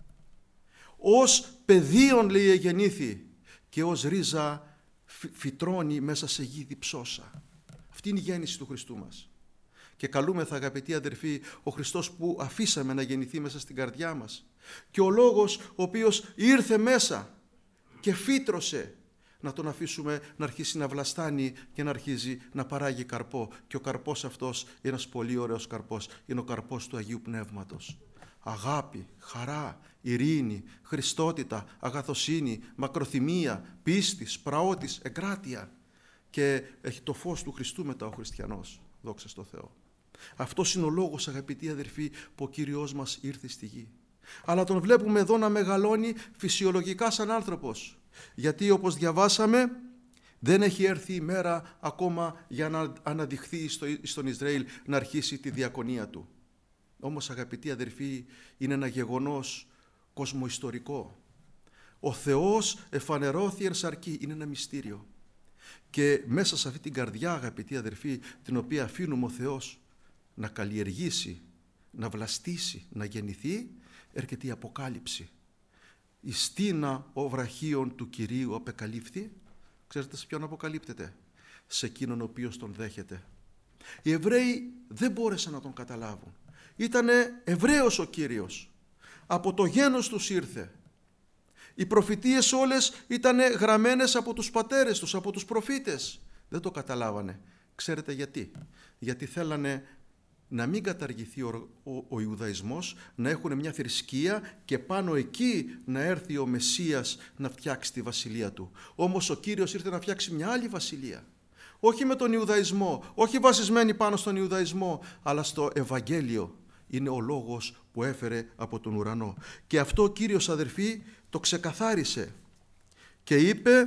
Ως πεδίον, λέει, εγεννήθη και ως ρίζα φυτρώνει μέσα σε γη διψώσα. Αυτή είναι η γέννηση του Χριστού μας. Και καλούμεθα, αγαπητοί αδερφοί, ο Χριστός που αφήσαμε να γεννηθεί μέσα στην καρδιά μας και ο Λόγος ο οποίος ήρθε μέσα και φύτρωσε, να τον αφήσουμε να αρχίσει να βλαστάνει και να αρχίζει να παράγει καρπό. Και ο καρπός αυτός είναι ένας πολύ ωραίος καρπός. Είναι ο καρπός του Αγίου Πνεύματος. Αγάπη, χαρά, ειρήνη, χριστότητα, αγαθοσύνη, μακροθυμία, πίστης, πραότης, εγκράτεια. Και έχει το φως του Χριστού μετά ο χριστιανός. Δόξα στο Θεό. Αυτός είναι ο λόγος, αγαπητοί αδερφοί, που ο Κύριος μας ήρθε στη γη. Αλλά τον βλέπουμε εδώ να μεγαλώνει φυσιολογικά σαν άνθρωπος. Γιατί όπως διαβάσαμε, δεν έχει έρθει η μέρα ακόμα για να αναδειχθεί στο, στον Ισραήλ να αρχίσει τη διακονία του. Όμως, αγαπητοί αδερφοί, είναι ένα γεγονός κοσμοϊστορικό. Ο Θεός εφανερώθη εν σαρκή, είναι ένα μυστήριο. Και μέσα σε αυτή την καρδιά, αγαπητοί αδερφοί, την οποία αφήνουμε ο Θεός να καλλιεργήσει, να βλαστήσει, να γεννηθεί, έρχεται η Αποκάλυψη. Η στίνα ο βραχίων του Κυρίου απεκαλύφθη. Ξέρετε σε ποιον αποκαλύπτεται? Σε εκείνον ο οποίος τον δέχεται. Οι Εβραίοι δεν μπόρεσαν να τον καταλάβουν. Ήτανε Εβραίος ο Κύριος. Από το γένος τους ήρθε. Οι προφητείες όλες ήτανε γραμμένες από τους πατέρες τους, από τους προφήτες. Δεν το καταλάβανε. Ξέρετε γιατί? Γιατί θέλανε να μην καταργηθεί ο, ο, ο Ιουδαϊσμός, να έχουν μια θρησκεία και πάνω εκεί να έρθει ο Μεσσίας να φτιάξει τη βασιλεία του. Όμως ο Κύριος ήρθε να φτιάξει μια άλλη βασιλεία. Όχι με τον Ιουδαϊσμό, όχι βασισμένη πάνω στον Ιουδαϊσμό, αλλά στο Ευαγγέλιο. Είναι ο λόγος που έφερε από τον ουρανό. Και αυτό ο Κύριος, αδερφοί, το ξεκαθάρισε και είπε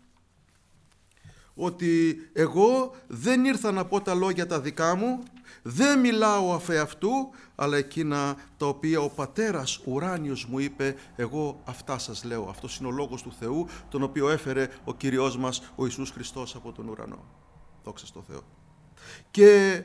ότι εγώ δεν ήρθα να πω τα λόγια τα δικά μου, δεν μιλάω αφ' εαυτού, αλλά εκείνα τα οποία ο Πατέρας ουράνιος μου είπε, εγώ αυτά σας λέω. Αυτός είναι ο λόγος του Θεού, τον οποίο έφερε ο Κύριος μας, ο Ιησούς Χριστός, από τον ουρανό. Δόξα στο Θεό. Και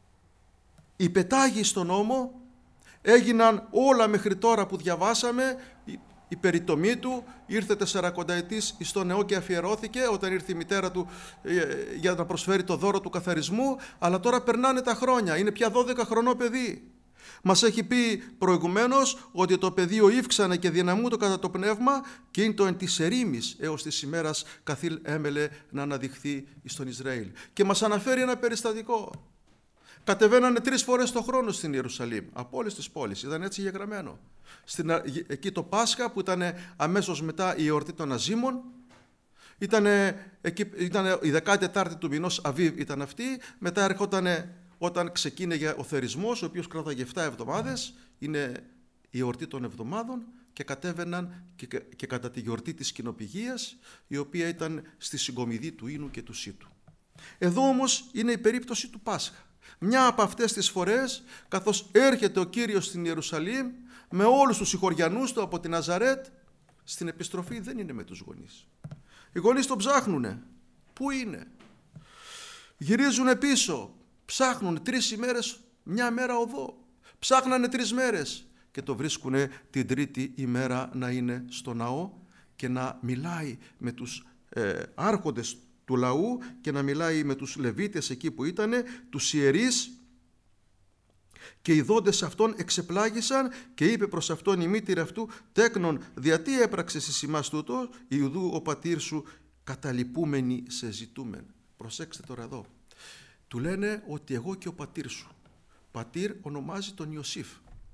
οι πετάγοι στον νόμο έγιναν όλα μέχρι τώρα που διαβάσαμε. Η περιτομή του ήρθε τεσσαρακονταετής εις το νεό και αφιερώθηκε όταν ήρθε η μητέρα του για να προσφέρει το δώρο του καθαρισμού, αλλά τώρα περνάνε τα χρόνια, είναι πια δώδεκα χρονό παιδί. Μας έχει πει προηγουμένως ότι το πεδίο ύφξανε και δυναμούτο κατά το πνεύμα και είναι το εν της ερήμης έως της ημέρας καθήλ έμελε να αναδειχθεί στον Ισραήλ. Και μας αναφέρει ένα περιστατικό. Κατεβαίνανε τρεις φορές το χρόνο στην Ιερουσαλήμ, από όλες τις πόλεις, ήταν έτσι γεγραμμένο. Στην, εκεί το Πάσχα που ήταν αμέσως μετά η εορτή των Αζήμων, ήταν, εκεί, ήταν η δεκατετάρτη του μηνός Αβίβ ήταν αυτή, μετά έρχονταν όταν ξεκίνηγε ο θερισμός, ο οποίος κράταγε επτά εβδομάδες, είναι η εορτή των εβδομάδων, και κατέβαιναν και, και, και κατά τη γιορτή της Κοινοπηγίας, η οποία ήταν στη συγκομιδή του Ίνου και του Σίτου. Εδώ όμως είναι η περίπτωση του Πάσχα. Μια από αυτές τις φορές, καθώς έρχεται ο Κύριος στην Ιερουσαλήμ με όλους τους συγχωριανούς του από την Ναζαρέτ, στην επιστροφή δεν είναι με τους γονείς. Οι γονείς τον ψάχνουνε. Πού είναι? Γυρίζουνε πίσω. Ψάχνουν τρεις ημέρες, μια μέρα οδό. Ψάχνανε τρεις μέρες και το βρίσκουνε την τρίτη ημέρα να είναι στο ναό και να μιλάει με τους ε, άρχοντες του λαού και να μιλάει με τους Λεβίτες εκεί που ήτανε, τους ιερείς, και οι δόντες αυτών εξεπλάγησαν και είπε προς αυτόν η μήτηρ αυτού, τέκνον, διατί έπραξες εις ημάς τούτο, Ιουδού ο πατήρ σου καταλυπούμενοι σε ζητούμεν. Προσέξτε τώρα εδώ. Του λένε ότι εγώ και ο πατήρ σου. Πατήρ ονομάζει τον Ιωσήφ.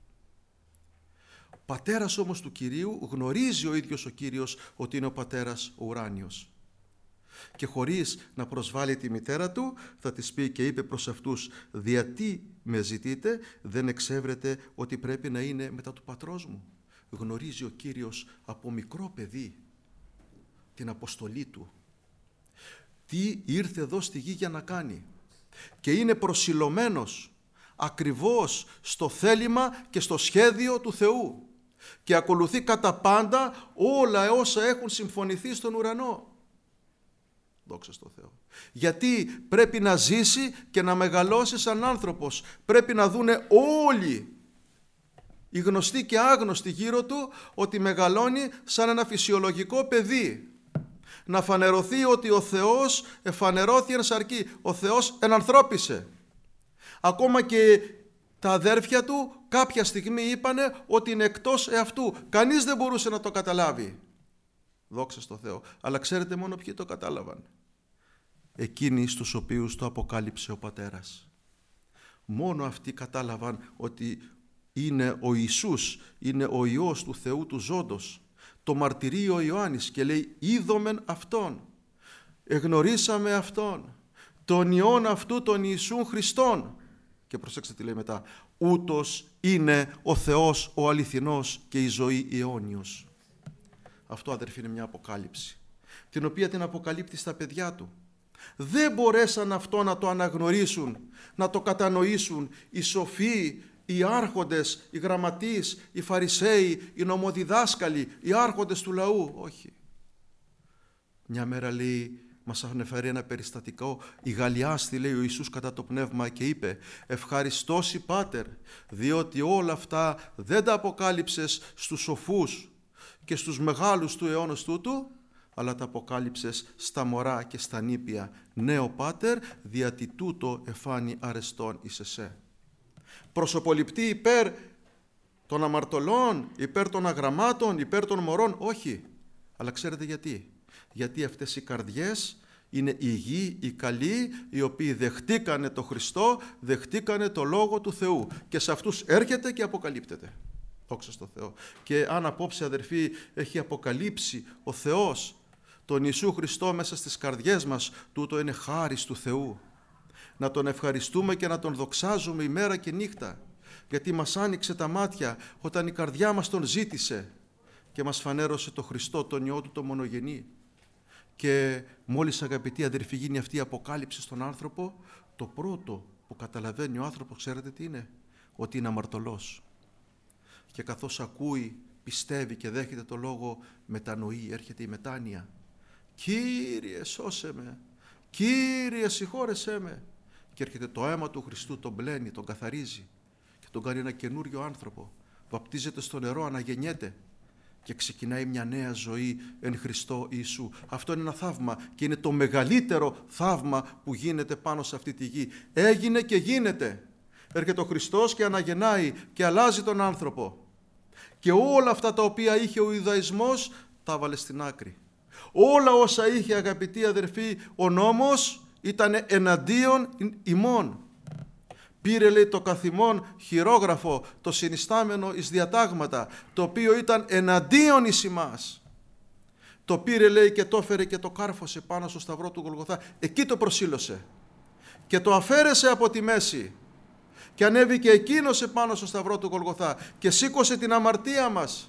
Πατέρας όμως του Κυρίου, γνωρίζει ο ίδιος ο Κύριος ότι είναι ο πατέρας ο ουράνιος. Και χωρίς να προσβάλλει τη μητέρα του, θα της πει και είπε προς αυτούς, διατί με ζητείτε, δεν εξέβρετε ότι πρέπει να είναι μετά του πατρός μου? Γνωρίζει ο Κύριος από μικρό παιδί την αποστολή του. Τι ήρθε εδώ στη γη για να κάνει? και είναι προσιλωμένος ακριβώς στο θέλημα και στο σχέδιο του Θεού και ακολουθεί κατά πάντα όλα όσα έχουν συμφωνηθεί στον ουρανό. Δόξα στο Θεό. Γιατί πρέπει να ζήσει και να μεγαλώσει σαν άνθρωπος. Πρέπει να δούνε όλοι, οι γνωστοί και άγνωστοι γύρω του, ότι μεγαλώνει σαν ένα φυσιολογικό παιδί. Να φανερωθεί ότι ο Θεός εφανερώθη εν σαρκί. Ο Θεός ενανθρώπισε. Ακόμα και τα αδέρφια του κάποια στιγμή είπανε ότι είναι εκτός εαυτού. Κανείς δεν μπορούσε να το καταλάβει. Δόξα στο Θεό. Αλλά ξέρετε μόνο ποιοι το κατάλαβαν? Εκείνοι στους οποίους το αποκάλυψε ο Πατέρας. Μόνο αυτοί κατάλαβαν ότι είναι ο Ιησούς, είναι ο Υιός του Θεού του ζώντος. Το μαρτυρεί ο Ιωάννης και λέει «Είδομεν Αυτόν, εγνωρίσαμε Αυτόν, τον Υιόν αυτού τον Ιησούν Χριστόν». Και προσέξτε τι λέει μετά, «Ούτως είναι ο Θεός ο αληθινός και η ζωή αιώνιος». Αυτό, αδερφοί, είναι μια αποκάλυψη, την οποία την αποκαλύπτει στα παιδιά του. Δεν μπορέσαν αυτό να το αναγνωρίσουν, να το κατανοήσουν οι σοφοί, οι άρχοντες, οι γραμματείς, οι φαρισαίοι, οι νομοδιδάσκαλοι, οι άρχοντες του λαού. Όχι. Μια μέρα, λέει, μας ανεφέρει ένα περιστατικό. Η Γαλλιάστη, λέει, ο Ιησούς κατά το πνεύμα και είπε «Ευχαριστώσει Πάτερ, διότι όλα αυτά δεν τα αποκάλυψες στους σοφούς και στους μεγάλους του αιώνος τούτου, αλλά τα αποκάλυψες στα μωρά και στα νήπια. Ναι, ο Πάτερ, διότι τούτο εφάνει αρεστόν εις εσέ». Προσωποληπτεί υπέρ των αμαρτωλών, υπέρ των αγραμμάτων, υπέρ των μωρών? Όχι. Αλλά ξέρετε γιατί? Γιατί αυτές οι καρδιές είναι υγιεί, οι καλοί, οι οποίοι δεχτήκανε το Χριστό, δεχτήκανε το Λόγο του Θεού. Και σε αυτούς έρχεται και αποκαλύπτεται. Δόξα στο Θεό. Και αν απόψε, αδερφοί, έχει αποκαλύψει ο Θεός τον Ιησού Χριστό μέσα στις καρδιές μας, τούτο είναι χάρις του Θεού. Να τον ευχαριστούμε και να τον δοξάζουμε ημέρα και νύχτα, γιατί μας άνοιξε τα μάτια όταν η καρδιά μας τον ζήτησε και μας φανέρωσε το Χριστό, τον Υιό του το μονογενή. Και μόλις, αγαπητοί αδερφοί, γίνει αυτή η αποκάλυψη στον άνθρωπο, το πρώτο που καταλαβαίνει ο άνθρωπος, ξέρετε τι είναι? Ότι είναι αμαρτωλός. Και καθώς ακούει, πιστεύει και δέχεται το Λόγο, μετανοεί, έρχεται η μετάνοια. «Κύριε, σώσε με, Κύριε, συγχώρεσέ με». Και έρχεται το αίμα του Χριστού, τον πλένει, τον καθαρίζει και τον κάνει ένα καινούριο άνθρωπο. Βαπτίζεται στο νερό, αναγεννιέται και ξεκινάει μια νέα ζωή εν Χριστώ Ιησού. Αυτό είναι ένα θαύμα και είναι το μεγαλύτερο θαύμα που γίνεται πάνω σε αυτή τη γη. Έγινε και γίνεται. Έρχεται ο Χριστός και αναγεννάει και αλλάζει τον άνθρωπο. Και όλα αυτά τα οποία είχε ο Ιουδαϊσμός τα έβαλε στην άκρη. Όλα όσα είχε, αγαπητοί αδερφοί, ο νόμος ήταν εναντίον ημών. Πήρε, λέει, το καθημόν χειρόγραφο, το συνιστάμενο εις διατάγματα, το οποίο ήταν εναντίον εις ημάς. Το πήρε, λέει, και το έφερε και το κάρφωσε πάνω στο σταυρό του Γολγοθά. Εκεί το προσήλωσε και το αφαίρεσε από τη μέση και ανέβηκε εκείνος επάνω στο σταυρό του Γολγοθά και σήκωσε την αμαρτία μας.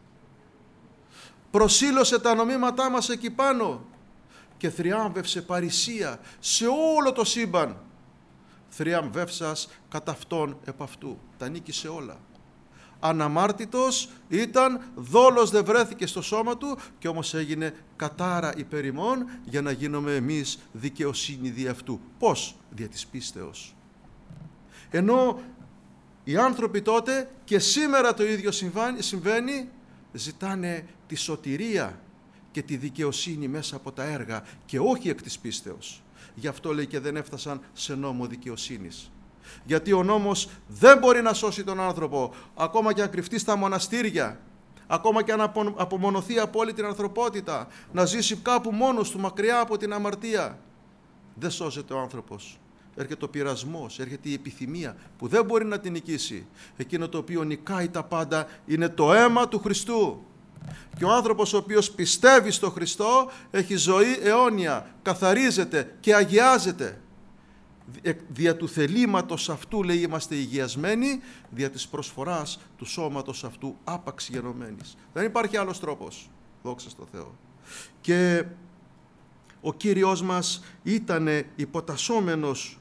Προσήλωσε τα νομήματά μας εκεί πάνω και θριάμβευσε παρησία σε όλο το σύμπαν. Θριαμβεύσας κατά αυτόν επ' αυτού. Τα νίκησε όλα. Αναμάρτητος ήταν, δόλος δεν βρέθηκε στο σώμα του και όμως έγινε κατάρα υπέρ ημών για να γίνουμε εμείς δικαιοσύνη δι' αυτού. Πώς? Δια της πίστεως. Ενώ οι άνθρωποι τότε και σήμερα το ίδιο συμβαίνει, ζητάνε τη σωτηρία και τη δικαιοσύνη μέσα από τα έργα και όχι εκ της πίστεως. Γι' αυτό, λέει, και δεν έφτασαν σε νόμο δικαιοσύνης. Γιατί ο νόμος δεν μπορεί να σώσει τον άνθρωπο, ακόμα και αν κρυφτεί στα μοναστήρια, ακόμα και αν απομονωθεί από όλη την ανθρωπότητα, να ζήσει κάπου μόνος του, μακριά από την αμαρτία. Δεν σώζεται ο άνθρωπος. Έρχεται ο πειρασμός, έρχεται η επιθυμία που δεν μπορεί να την νικήσει. Εκείνο το οποίο νικάει τα πάντα είναι το αίμα του Χριστού. Και ο άνθρωπος ο οποίος πιστεύει στο Χριστό έχει ζωή αιώνια, καθαρίζεται και αγιάζεται. Δια του θελήματος αυτού, λέει, είμαστε υγιασμένοι, δια της προσφοράς του σώματος αυτού άπαξ γενομένης. Δεν υπάρχει άλλος τρόπος. Δόξα στο Θεό. Και ο Κύριος μας ήτανε υποτασσόμενος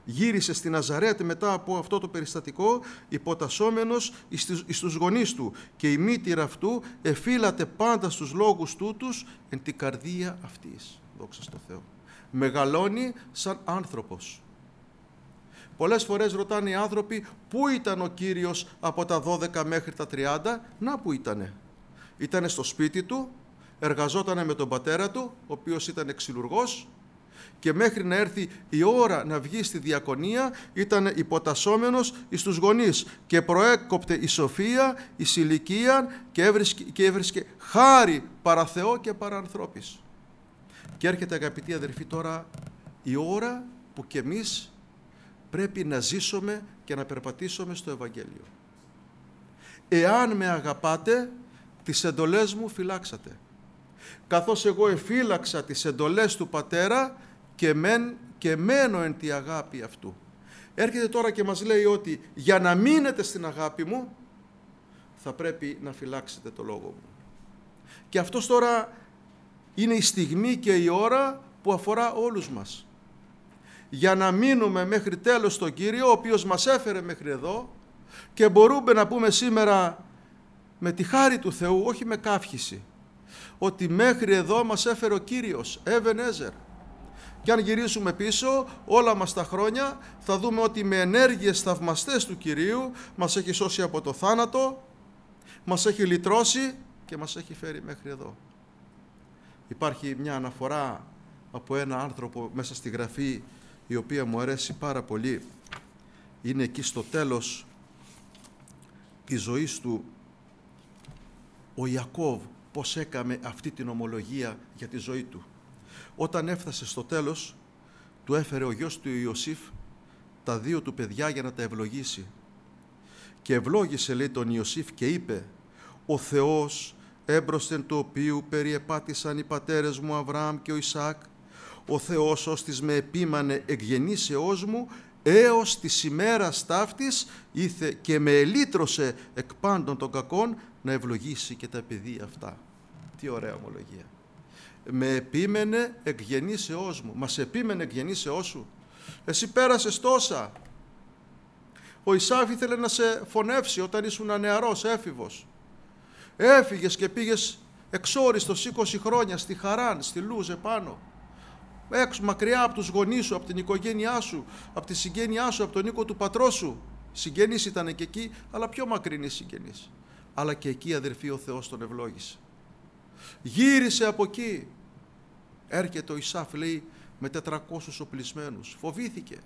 Γύρισε στη Ναζαρέτ μετά από αυτό το περιστατικό υποτασσόμενος εις τους γονείς του και η μήτηρα αυτού εφύλατε πάντα στους λόγους τούτους εν την καρδία αυτής. Δόξα στο Θεό. Μεγαλώνει σαν άνθρωπος. Πολλές φορές ρωτάνε οι άνθρωποι πού ήταν ο Κύριος από τα δώδεκα μέχρι τα τριάντα. Να που ήτανε. Ήτανε στο σπίτι του, εργαζότανε με τον πατέρα του, ο οποίος ήταν εξυλουργός, και μέχρι να έρθει η ώρα να βγει στη διακονία ήταν υποτασσόμενος εις τους γονείς και προέκοπτε η σοφία, η ηλικία και έβρισκε, και έβρισκε χάρη παρά Θεό και παρά ανθρώπης. Και έρχεται, αγαπητοί αδερφοί, τώρα η ώρα που κι εμείς πρέπει να ζήσουμε και να περπατήσουμε στο Ευαγγέλιο. Εάν με αγαπάτε, τις εντολές μου φυλάξατε. Καθώς εγώ εφύλαξα τις εντολές του Πατέρα και, μεν, και μένω εν τη αγάπη αυτού. Έρχεται τώρα και μας λέει ότι για να μείνετε στην αγάπη μου θα πρέπει να φυλάξετε το λόγο μου. Και αυτός τώρα είναι η στιγμή και η ώρα που αφορά όλους μας. Για να μείνουμε μέχρι τέλος στον Κύριο, ο οποίος μας έφερε μέχρι εδώ, και μπορούμε να πούμε σήμερα με τη χάρη του Θεού, όχι με καύχηση, ότι μέχρι εδώ μας έφερε ο Κύριος, Εβενέζερ. Και αν γυρίσουμε πίσω όλα μας τα χρόνια, θα δούμε ότι με ενέργειες θαυμαστές του Κυρίου μας έχει σώσει από το θάνατο, μας έχει λυτρώσει και μας έχει φέρει μέχρι εδώ. Υπάρχει μια αναφορά από ένα άνθρωπο μέσα στη Γραφή, η οποία μου αρέσει πάρα πολύ. Είναι εκεί στο τέλος της ζωής του ο Ιακώβ, πώς έκαμε αυτή την ομολογία για τη ζωή του. Όταν έφτασε στο τέλος, του έφερε ο γιος του Ιωσήφ τα δύο του παιδιά για να τα ευλογήσει. Και ευλόγησε, λέει, τον Ιωσήφ και είπε: «Ο Θεός, έμπροσθεν του οποίου περιεπάτησαν οι πατέρες μου Αβραάμ και ο Ισαάκ, ο Θεός ώστις με επίμανε εκ γεννήσεώς μου, έως της ημέρας ταύτης ήθε και με ελύτρωσε εκ πάντων των κακών να ευλογήσει και τα παιδεία αυτά». Τι ωραία ομολογία. Με επίμενε εκ γεννήσεώς μου. Μας επίμενε εκ γεννήσεώς σου. Εσύ πέρασες τόσα. Ο Ισαάκ ήθελε να σε φωνεύσει όταν ήσουν νεαρός, έφηβος. Έφυγες και πήγες εξόριστος είκοσι χρόνια στη Χαράν, στη Λούζ επάνω. Έξω, μακριά από τους γονείς σου, από την οικογένειά σου, από τη συγγένειά σου, από τον οίκο του πατρός σου. Συγγενείς ήταν και εκεί, αλλά πιο μακρινοί συγγενείς. Αλλά και εκεί, αδερφοί, ο Θεός τον ευλόγησε. Γύρισε από εκεί. Έρχεται ο Ισαάκ, λέει, με τετρακόσιους οπλισμένους. Φοβήθηκε.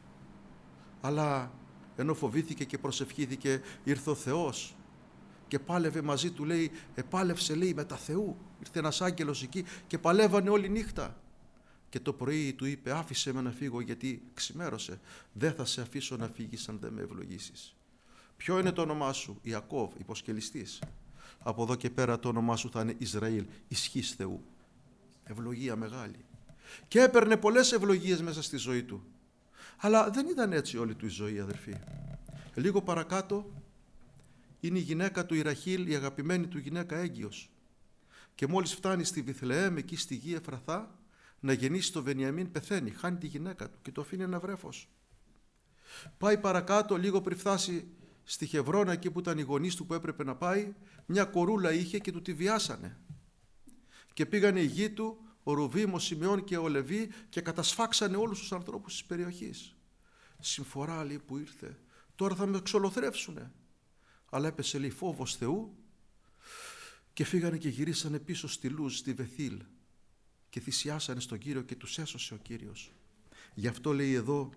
Αλλά ενώ φοβήθηκε και προσευχήθηκε, ήρθε ο Θεός και πάλευε μαζί του, λέει, επάλευσε, λέει, με τα Θεού. Ήρθε ένας άγγελος εκεί και παλεύανε όλη νύχτα. Και το πρωί του είπε: «Άφησε με να φύγω, γιατί ξημέρωσε. Δεν θα σε αφήσω να φύγεις αν δεν με ευλογήσεις». Ποιο είναι το όνομά σου? Ιακώβ, υποσκελιστής. Από εδώ και πέρα το όνομά σου θα είναι Ισραήλ, ισχύς Θεού. Ευλογία μεγάλη. Και έπαιρνε πολλές ευλογίες μέσα στη ζωή του. Αλλά δεν ήταν έτσι όλη του η ζωή, αδερφοί. Λίγο παρακάτω είναι η γυναίκα του Ιραχήλ, η αγαπημένη του γυναίκα, έγκυος. Και μόλις φτάνει στη Βιθλεέμ, εκεί στη γη Εφραθά, να γεννήσει το Βενιαμίν, πεθαίνει, χάνει τη γυναίκα του και το αφήνει ένα βρέφος. Πάει παρακάτω, λίγο πριν φτάσει στη Χευρώνα, εκεί που ήταν οι γονείς του που έπρεπε να πάει, μια κορούλα είχε και του τη βιάσανε. Και πήγανε οι γη του, ο Ρουβίμ, ο Σιμεών και ο Λεβί, και κατασφάξανε όλους τους ανθρώπους της περιοχής. Συμφορά, λέει, που ήρθε, τώρα θα με εξολοθρεύσουνε. Αλλά έπεσε, λέει, φόβος Θεού και φύγανε και γυρίσανε πίσω στη Λούζ, στη Βεθήλ, και θυσιάσανε στον Κύριο και τους έσωσε ο Κύριος. Γι' αυτό λέει εδώ: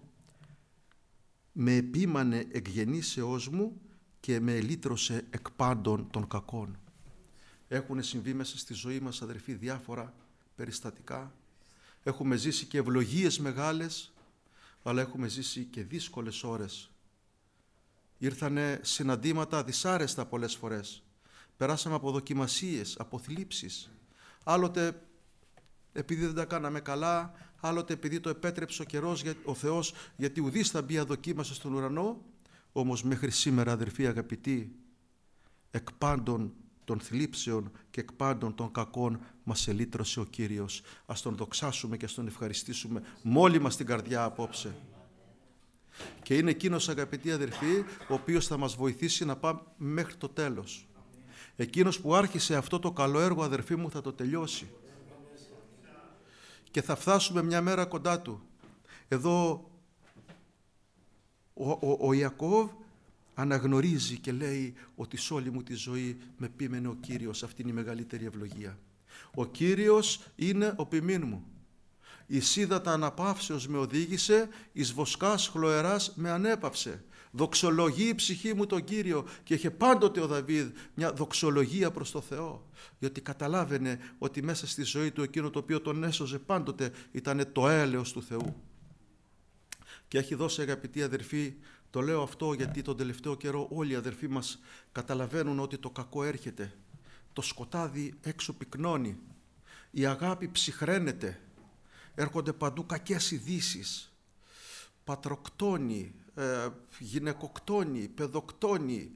«Με επίμανε εκ γεννήσεώς μου και με ελύτρωσε εκ πάντων των κακών». Έχουν συμβεί μέσα στη ζωή μας, αδερφοί, διάφορα περιστατικά. Έχουμε ζήσει και ευλογίες μεγάλες, αλλά έχουμε ζήσει και δύσκολες ώρες. Ήρθανε συναντήματα δυσάρεστα πολλές φορές. Περάσαμε από δοκιμασίες, από θλίψεις. Άλλοτε επειδή δεν τα κάναμε καλά, άλλοτε επειδή το επέτρεψε ο καιρός, ο Θεός, γιατί ουδής θα μπει αδοκίμασε στον ουρανό. Όμως μέχρι σήμερα, αδερφοί αγαπητοί, εκ πάντων των θλίψεων και εκ πάντων των κακών μας ελύτρωσε ο Κύριος. Ας τον δοξάσουμε και ας τον ευχαριστήσουμε με όλη μας την καρδιά απόψε. Και είναι εκείνος, αγαπητοί αδερφοί, ο οποίος θα μας βοηθήσει να πάμε μέχρι το τέλος. Εκείνος που άρχισε αυτό το καλό έργο, αδερφοί μου, θα το τελειώσει. Και θα φτάσουμε μια μέρα κοντά του. Εδώ ο, ο, ο Ιακώβ αναγνωρίζει και λέει ότι σε όλη μου τη ζωή με πείμενε ο Κύριος. Αυτή είναι η μεγαλύτερη ευλογία. Ο Κύριος είναι ο ποιμήν μου. Η σίδατα αναπαύσεως με οδήγησε, εις βοσκάς χλωεράς με ανέπαυσε. Δοξολογεί η ψυχή μου τον Κύριο. Και είχε πάντοτε ο Δαβίδ μια δοξολογία προς το Θεό, γιατί καταλάβαινε ότι μέσα στη ζωή του εκείνο το οποίο τον έσωζε πάντοτε ήταν το έλεος του Θεού. Και έχει δώσει, αγαπητοί αδερφοί, το λέω αυτό γιατί τον τελευταίο καιρό όλοι οι αδερφοί μας καταλαβαίνουν ότι το κακό έρχεται. Το σκοτάδι έξω πυκνώνει, η αγάπη ψυχραίνεται, έρχονται παντού κακές ειδήσεις, πατροκτόνοι, ε, γυναικοκτόνοι, παιδοκτόνοι,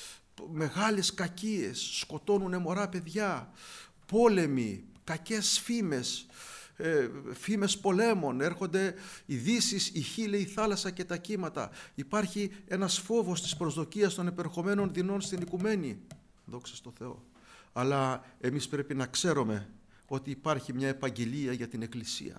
μεγάλες κακίες, σκοτώνουν μωρά παιδιά, πόλεμοι, κακές φήμες, ε, φήμες πολέμων, έρχονται ειδήσεις, η χείλη, η θάλασσα και τα κύματα. Υπάρχει ένας φόβος της προσδοκίας των επερχομένων δεινών στην οικουμένη. Δόξα στο Θεό. Αλλά εμείς πρέπει να ξέρουμε ότι υπάρχει μια επαγγελία για την Εκκλησία.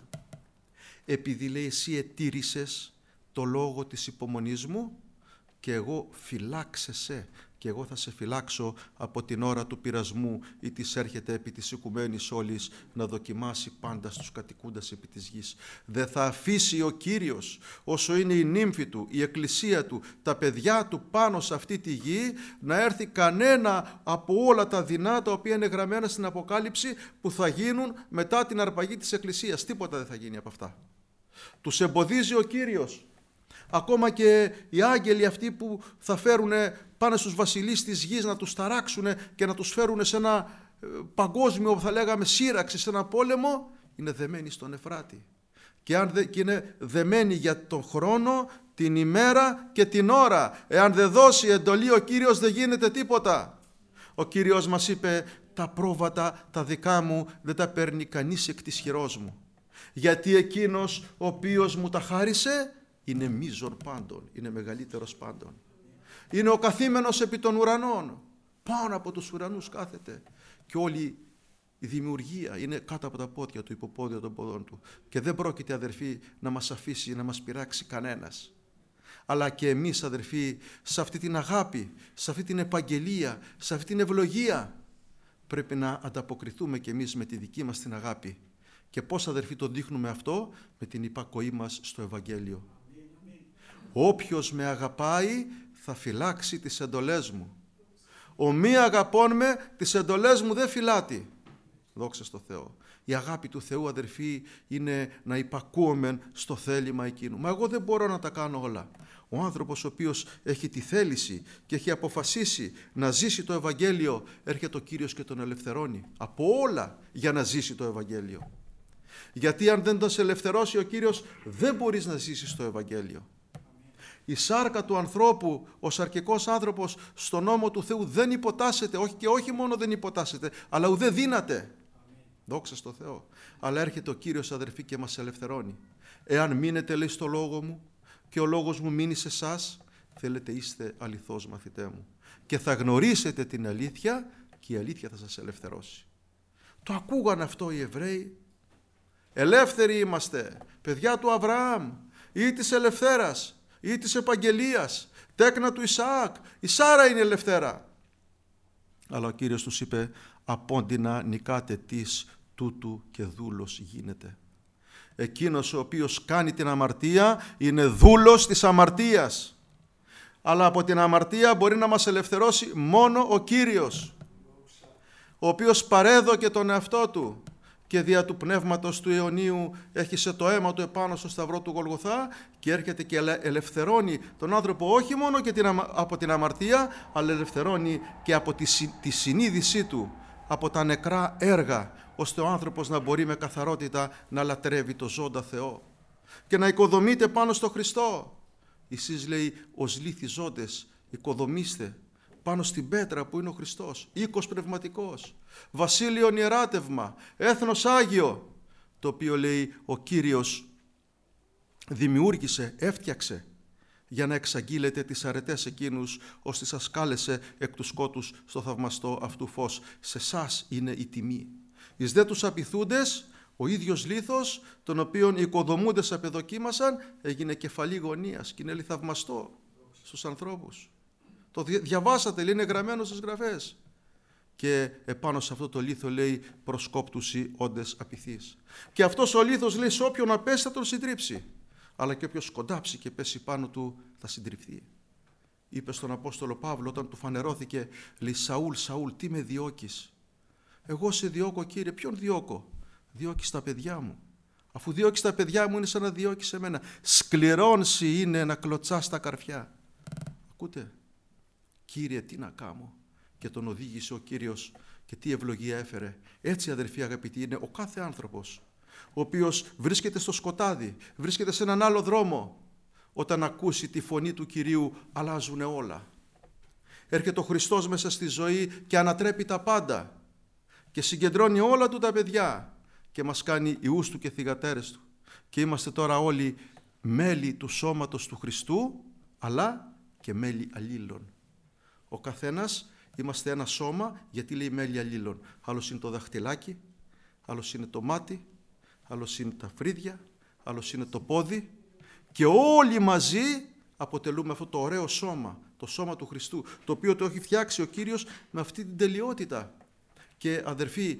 Επειδή λέει εσύ ετήρησες το λόγο της υπομονής μου και εγώ φυλάξεσαι και εγώ θα σε φυλάξω από την ώρα του πειρασμού ή της έρχεται επί της οικουμένης όλης να δοκιμάσει πάντα στους κατοικούντας επί της γης. Δεν θα αφήσει ο Κύριος όσο είναι η νύμφη του, η εκκλησία του, τα παιδιά του πάνω σε αυτή τη γη να έρθει κανένα από όλα τα δεινά τα οποία είναι γραμμένα στην Αποκάλυψη που θα γίνουν μετά την αρπαγή της εκκλησίας. Τίποτα δεν θα γίνει από αυτά. Τους εμποδίζει ο Κύριος. Ακόμα και οι άγγελοι αυτοί που θα φέρουν πάνε στους βασιλείς της γης να τους ταράξουν και να τους φέρουν σε ένα παγκόσμιο, θα λέγαμε, σύραξη, σε ένα πόλεμο, είναι δεμένοι στον Εφράτη. Και, αν δε, και είναι δεμένοι για τον χρόνο, την ημέρα και την ώρα. Εάν δεν δώσει εντολή ο Κύριος δεν γίνεται τίποτα. Ο Κύριος μας είπε τα πρόβατα τα δικά μου δεν τα παίρνει κανείς εκ της χειρός μου. Γιατί εκείνος ο οποίος μου τα χάρισε είναι μείζων πάντων, είναι μεγαλύτερος πάντων. Είναι ο καθήμενος επί των ουρανών, πάνω από τους ουρανούς κάθεται. Και όλη η δημιουργία είναι κάτω από τα πόδια του, υποπόδια των ποδών του. Και δεν πρόκειται, αδερφοί, να μας αφήσει, να μας πειράξει κανένας. Αλλά και εμείς, αδερφοί, σε αυτή την αγάπη, σε αυτή την επαγγελία, σε αυτή την ευλογία, πρέπει να ανταποκριθούμε και εμείς με τη δική μας την αγάπη. Και πώς, αδερφοί, το δείχνουμε αυτό? Με την υπακοή μας στο Ευαγγέλιο. Όποιος με αγαπάει θα φυλάξει τις εντολές μου. Ο μη αγαπών με τις εντολές μου δεν φυλάτει. Δόξα στο Θεό. Η αγάπη του Θεού, αδερφοί, είναι να υπακούομεν στο θέλημα εκείνου. Μα εγώ δεν μπορώ να τα κάνω όλα. Ο άνθρωπος ο οποίος έχει τη θέληση και έχει αποφασίσει να ζήσει το Ευαγγέλιο, έρχεται ο Κύριος και τον ελευθερώνει από όλα για να ζήσει το Ευαγγέλιο. Γιατί αν δεν τον σε ελευθερώσει ο Κύριος, δεν μπορείς να ζήσεις το Ευαγγέλιο. Η σάρκα του ανθρώπου, ο σαρκικός άνθρωπος στον νόμο του Θεού δεν υποτάσσεται, όχι και όχι μόνο δεν υποτάσσεται, αλλά ουδέ δύναται. Δόξα στο Θεό. Αλλά έρχεται ο Κύριος, αδερφοί, και μας ελευθερώνει. Εάν μείνετε, λέει, στο λόγο μου και ο λόγος μου μείνει σε εσάς, θέλετε είστε αληθώς μαθητέ μου. Και θα γνωρίσετε την αλήθεια και η αλήθεια θα σας ελευθερώσει. Το ακούγαν αυτό οι Εβραίοι. Ελεύθεροι είμαστε, παιδιά του Αβραάμ ή της ελευθέρας ή της επαγγελίας, τέκνα του Ισαάκ. Η Σάρα είναι ελευθέρα. Αλλά ο Κύριος τους είπε, απόντινα νικάτε της τούτου και δούλος γίνεται. Εκείνος ο οποίος κάνει την αμαρτία είναι δούλος της αμαρτίας. Αλλά από την αμαρτία μπορεί να μας ελευθερώσει μόνο ο Κύριος, ο οποίος παρέδωκε τον εαυτό του και δια του πνεύματος του αιωνίου έχισε το αίμα του επάνω στο σταυρό του Γολγοθά και έρχεται και ελευθερώνει τον άνθρωπο όχι μόνο και την, από την αμαρτία, αλλά ελευθερώνει και από τη, τη συνείδησή του, από τα νεκρά έργα, ώστε ο άνθρωπος να μπορεί με καθαρότητα να λατρεύει το ζώντα Θεό και να οικοδομείται πάνω στο Χριστό. Εσείς, λέει, ως λίθοι ζώντες οικοδομήστε πάνω στην πέτρα που είναι ο Χριστός, οίκος πνευματικός, βασίλειον ιεράτευμα, έθνος Άγιο, το οποίο, λέει, ο Κύριος δημιούργησε, έφτιαξε για να εξαγγείλετε τις αρετές εκείνους, ώστε σας κάλεσε εκ του σκότους στο θαυμαστό αυτού φως. Σε σας είναι η τιμή. Εις δε τους απειθούντες, ο ίδιος λίθος, τον οποίον οι οικοδομούντες απεδοκίμασαν, έγινε κεφαλή γωνίας και είναι θαυμαστό στους ανθρώπους. Το διαβάσατε, λέει, είναι γραμμένο στις γραφές. Και επάνω σε αυτό το λίθο λέει προσκόπτουσι όντες απειθείς. Και αυτός ο λίθος λέει σε όποιον απέσει θα τον συντρίψει. Αλλά και όποιος σκοντάψει και πέσει πάνω του θα συντριφθεί. Είπε στον Απόστολο Παύλο όταν του φανερώθηκε, λέει, Σαούλ, Σαούλ, τι με διώκεις? Εγώ σε διώκω, Κύριε. Ποιον διώκω? Διώκεις τα παιδιά μου. Αφού διώκεις τα παιδιά μου είναι σαν να διώκεις εμένα. Σκληρώνση είναι να κλωτσάς τα καρφιά. Ακούτε? Κύριε, τι να κάνω? Και τον οδήγησε ο Κύριος και τι ευλογία έφερε. Έτσι, αδερφοί αγαπητοί, είναι ο κάθε άνθρωπος ο οποίος βρίσκεται στο σκοτάδι, βρίσκεται σε έναν άλλο δρόμο. Όταν ακούσει τη φωνή του Κυρίου αλλάζουν όλα. Έρχεται ο Χριστός μέσα στη ζωή και ανατρέπει τα πάντα και συγκεντρώνει όλα του τα παιδιά και μας κάνει ιούς του και θυγατέρες του. Και είμαστε τώρα όλοι μέλη του σώματος του Χριστού, αλλά και μέλη αλλήλων. Ο καθένας είμαστε ένα σώμα, γιατί λέει μέλη αλλήλων. Άλλος είναι το δαχτυλάκι, άλλος είναι το μάτι, άλλος είναι τα φρύδια, άλλος είναι το πόδι και όλοι μαζί αποτελούμε αυτό το ωραίο σώμα, το σώμα του Χριστού, το οποίο το έχει φτιάξει ο Κύριος με αυτή την τελειότητα. Και αδερφοί,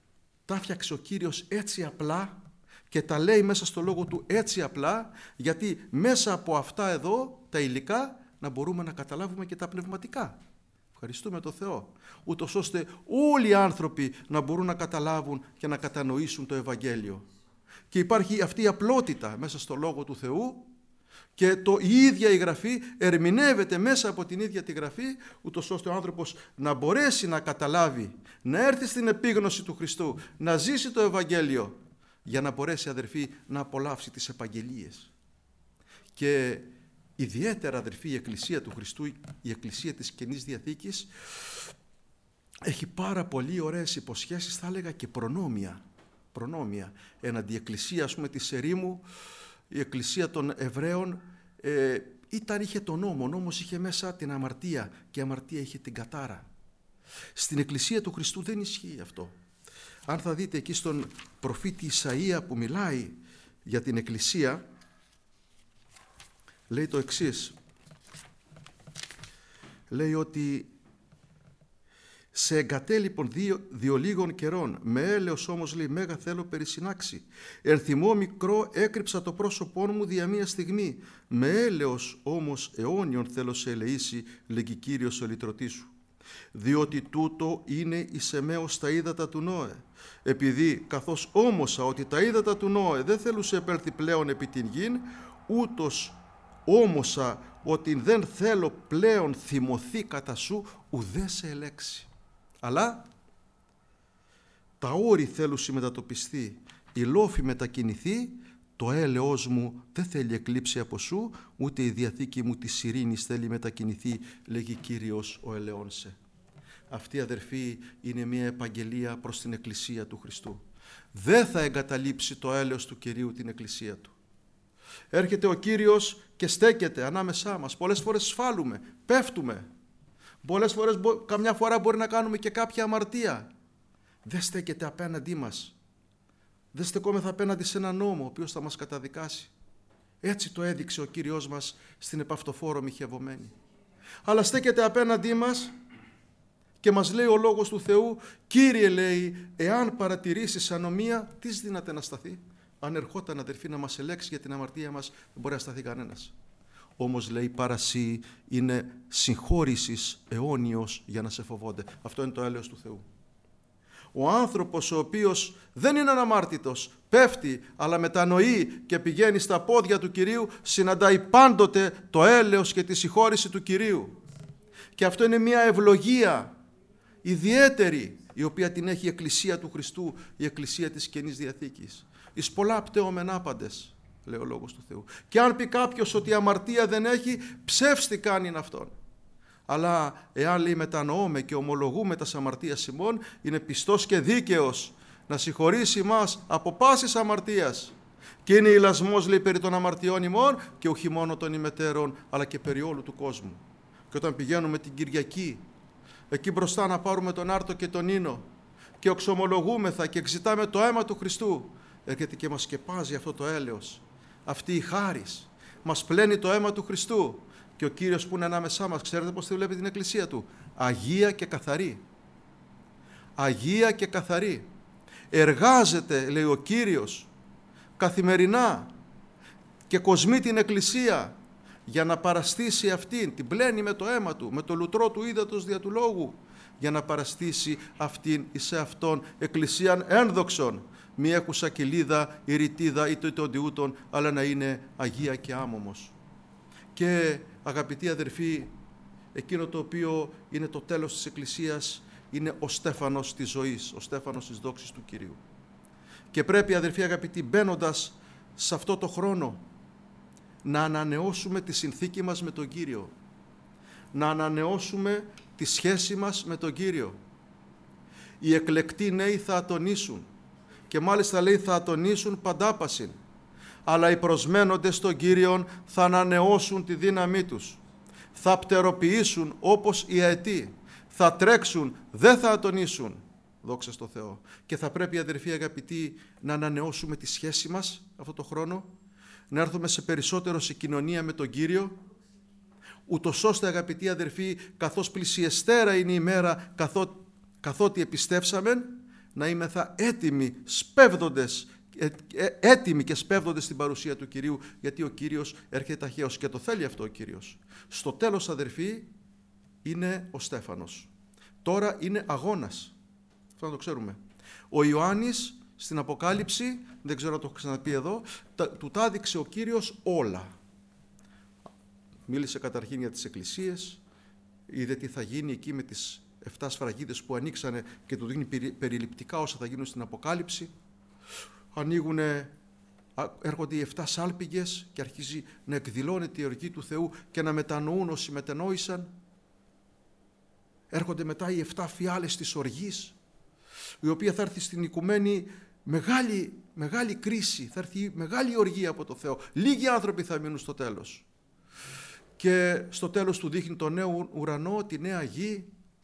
τα φτιάξε ο Κύριος έτσι απλά και τα λέει μέσα στο λόγο του έτσι απλά, γιατί μέσα από αυτά εδώ τα υλικά να μπορούμε να καταλάβουμε και τα πνευματικά. Ευχαριστούμε τον Θεό, ούτως ώστε όλοι οι άνθρωποι να μπορούν να καταλάβουν και να κατανοήσουν το Ευαγγέλιο. Και υπάρχει αυτή η απλότητα μέσα στο Λόγο του Θεού και το, η ίδια η Γραφή ερμηνεύεται μέσα από την ίδια τη Γραφή, ούτως ώστε ο άνθρωπος να μπορέσει να καταλάβει, να έρθει στην επίγνωση του Χριστού, να ζήσει το Ευαγγέλιο, για να μπορέσει, αδερφοί, να απολαύσει τις επαγγελίες. Και ιδιαίτερα, αδερφοί, η Εκκλησία του Χριστού, η Εκκλησία της Καινής Διαθήκης, έχει πάρα πολύ ωραίες υποσχέσεις, θα έλεγα και προνόμια. προνόμια. Έναντι η Εκκλησία, ας πούμε, της ερήμου, η Εκκλησία των Εβραίων ε, ήταν, είχε τον νόμο, ο νόμος είχε μέσα την αμαρτία και η αμαρτία είχε την κατάρα. Στην Εκκλησία του Χριστού δεν ισχύει αυτό. Αν θα δείτε εκεί στον προφήτη Ισαΐα που μιλάει για την Εκκλησία, λέει το εξής. Λέει ότι σε εγκατέλειπον δύο, δύο λίγων καιρών, με έλεος όμως, λέει, μέγα θέλω περισυνάξει. Ενθυμό μικρό έκρυψα το πρόσωπό μου δια μία στιγμή. Με έλεος όμως αιώνιον θέλω σε ελεήσει, λέγει Κύριος ο λυτρωτής σου. Διότι τούτο είναι εις εμέως τα ύδατα του Νώε. Επειδή καθώς όμωσα ότι τα ύδατα του Νώε δεν θέλουσε επέλθει πλέον επί την γην, ούτως όμωσα ότι δεν θέλω πλέον θυμωθεί κατά σου ουδέ σε ελέξει. Αλλά τα όρη θέλουσι μετατοπιστεί, η λόφη μετακινηθεί, το έλεος μου δεν θέλει εκλείψει από σου, ούτε η διαθήκη μου της ειρήνης θέλει μετακινηθεί, λέγει Κύριος ο ελεόν σε. Αυτή, αδερφοί, είναι μια επαγγελία προς την Εκκλησία του Χριστού. Δεν θα εγκαταλείψει το έλεος του Κυρίου την Εκκλησία του. Έρχεται ο Κύριος και στέκεται ανάμεσά μας. Πολλές φορές σφάλουμε, πέφτουμε. Πολλές φορές, καμιά φορά μπορεί να κάνουμε και κάποια αμαρτία. Δεν στέκεται απέναντί μας. Δεν στεκόμεθα απέναντι σε έναν νόμο ο οποίος θα μας καταδικάσει. Έτσι το έδειξε ο Κύριος μας στην επαυτοφόρο μοιχευωμένη. Αλλά στέκεται απέναντί μας και μας λέει ο Λόγος του Θεού, Κύριε, λέει, εάν παρατηρήσεις ανομία, τι δύναται να σταθεί? Αν ερχόταν, αδερφοί, να μας ελέξει για την αμαρτία μας, δεν μπορεί να σταθεί κανένας. Όμως, λέει, παρασύ είναι συγχώρησης αιώνιος για να σε φοβόνται. Αυτό είναι το έλεος του Θεού. Ο άνθρωπος ο οποίος δεν είναι αναμάρτητος, πέφτει, αλλά μετανοεί και πηγαίνει στα πόδια του Κυρίου, συναντάει πάντοτε το έλεος και τη συγχώρηση του Κυρίου. Και αυτό είναι μια ευλογία ιδιαίτερη, η οποία την έχει η Εκκλησία του Χριστού, η Εκκλησία της Καινής Διαθήκης. Εις πολλά πτέωμεν άπαντες, λέει ο Λόγος του Θεού. Και αν πει κάποιος ότι η αμαρτία δεν έχει, ψεύστη κάνει αυτόν. Αλλά εάν, λέει, μετανοούμε και ομολογούμε τας αμαρτίας ημών, είναι πιστός και δίκαιος να συγχωρήσει μας από πάσης αμαρτίας Και είναι ηλασμός, λέει, περί των αμαρτιών ημών και όχι μόνο των ημετέρων, αλλά και περί όλου του κόσμου. Και όταν πηγαίνουμε την Κυριακή, εκεί μπροστά να πάρουμε τον άρτο και τον ίνο και οξομολογούμεθα και εξητάμε το αίμα του Χριστού, έρχεται και μας σκεπάζει αυτό το έλεος, αυτή η χάρις. Μας πλένει το αίμα του Χριστού και ο Κύριος που είναι ανάμεσά μας, ξέρετε πώς τη βλέπει την Εκκλησία Του? Αγία και καθαρή. Αγία και καθαρή. Εργάζεται, λέει ο Κύριος, καθημερινά και κοσμεί την Εκκλησία για να παραστήσει αυτήν, την πλένει με το αίμα Του, με το λουτρό του ύδατος δια του λόγου, για να παραστήσει αυτήν εις αυτόν εκκλησίαν ένδοξον, μη έχουσα κοιλίδα ή ρητίδα ή το οντιούτον, αλλά να είναι αγία και άμωμος. Και αγαπητοί αδερφοί, εκείνο το οποίο είναι το τέλος της Εκκλησίας είναι ο στέφανος της ζωής, ο στέφανος της δόξης του Κυρίου. Και πρέπει, αδερφοί αγαπητοί, μπαίνοντας σε αυτό το χρόνο, να ανανεώσουμε τη συνθήκη μας με τον Κύριο, να ανανεώσουμε τη σχέση μας με τον Κύριο. Οι εκλεκτοί νέοι θα ατονίσουν και μάλιστα, λέει, θα ατονίσουν παντάπασιν, αλλά οι προσμένοντες στον Κύριον θα ανανεώσουν τη δύναμή τους, θα πτεροποιήσουν όπως οι αετοί, θα τρέξουν, δεν θα ατονίσουν. Δόξα στο Θεό. Και θα πρέπει, αδερφοί αγαπητοί, να ανανεώσουμε τη σχέση μας αυτό το χρόνο, να έρθουμε σε περισσότερο σε κοινωνία με τον Κύριο, ούτως ώστε, αγαπητοί αδερφοί, καθώς πλησιεστέρα είναι η μέρα, καθό, καθότι επιστέψαμεν, να είμεθα έτοιμοι, σπέβδοντες, έ, έ, έτοιμοι και σπέβδοντες στην παρουσία του Κυρίου, γιατί ο Κύριος έρχεται ταχαίως και το θέλει αυτό ο Κύριος. Στο τέλος, αδερφοί, είναι ο στέφανος. Τώρα είναι αγώνας. Αυτό να το ξέρουμε. Ο Ιωάννης στην Αποκάλυψη, δεν ξέρω να το έχω ξαναπεί εδώ, τα, του τα έδειξε ο Κύριος όλα. Μίλησε καταρχήν για τις εκκλησίες, είδε τι θα γίνει εκεί με τις εφτά σφραγίδες που ανοίξανε και του δίνει περιληπτικά όσα θα γίνουν στην Αποκάλυψη. Ανοίγουνε, έρχονται οι εφτά σάλπιγγες και αρχίζει να εκδηλώνεται η οργή του Θεού και να μετανοούν όσοι μετενόησαν. Έρχονται μετά οι εφτά φιάλες της οργής, η οποία θα έρθει στην οικουμένη μεγάλη, μεγάλη κρίση, θα έρθει μεγάλη οργή από το Θεό. Λίγοι άνθρωποι θα μείνουν στο τέλος. Και στο τέλος του δείχνει τον νέο ουρανό, τη νέα γη,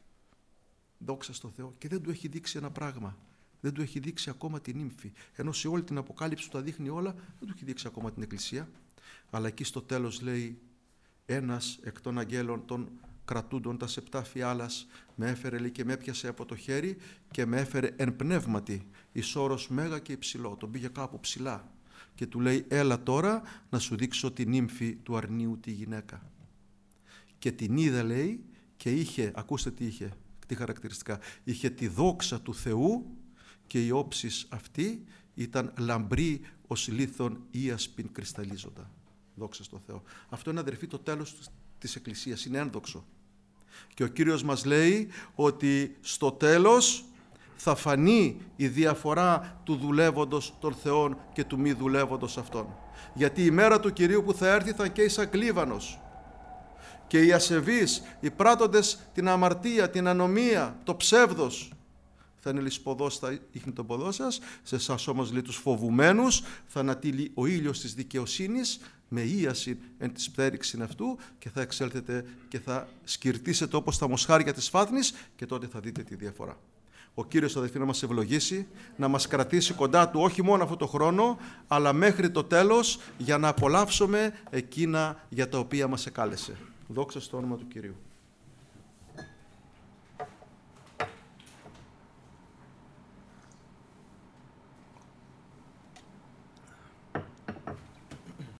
δόξα στο Θεό, και δεν του έχει δείξει ένα πράγμα. Δεν του έχει δείξει ακόμα την ύμφη. Ενώ σε όλη την Αποκάλυψη του τα δείχνει όλα, δεν του έχει δείξει ακόμα την Εκκλησία. Αλλά εκεί στο τέλος λέει, ένας εκ των αγγέλων των κρατούντων τα σεπτά φιάλας με έφερε, λέει, και με έπιασε από το χέρι και με έφερε εν πνεύματι εις όρος μέγα και υψηλό. Τον πήγε κάπου ψηλά και του λέει, έλα τώρα να σου δείξω την ύμφη του αρνίου τη γυναίκα. Και την είδε, λέει, και είχε, ακούστε τι είχε, τι χαρακτηριστικά, είχε τη δόξα του Θεού και η όψης αυτή ήταν λαμπρή ως λίθον ίασπιν κρυσταλλίζοντα. Δόξα στο Θεό. Αυτό είναι, αδερφοί, το τέλος της Εκκλησίας, είναι ένδοξο. Και ο Κύριος μας λέει ότι στο τέλος θα φανεί η διαφορά του δουλεύοντος των Θεών και του μη δουλεύοντος αυτών. Γιατί η μέρα του Κυρίου που θα έρθει θα καίει σαν κλίβανος. Και οι ασεβείς, οι πράττοντες την αμαρτία, την ανομία, το ψεύδος, θα είναι λησποδός, θα ίχνει τον ποδό σας, σε εσάς όμως, λέει, τους φοβουμένους, θα ανατείλει ο ήλιος της δικαιοσύνης με ίαση εν της πτέρυξην αυτού και θα εξέλθετε και θα σκυρτήσετε όπως τα μοσχάρια της φάθνης και τότε θα δείτε τη διαφορά. Ο Κύριος, αδελφοί, να μας ευλογήσει, να μας κρατήσει κοντά Του όχι μόνο αυτό το χρόνο, αλλά μέχρι το τέλος, για να απολαύσουμε εκείνα για τα οποία μας εκάλεσε. Δόξα στο όνομα του Κυρίου.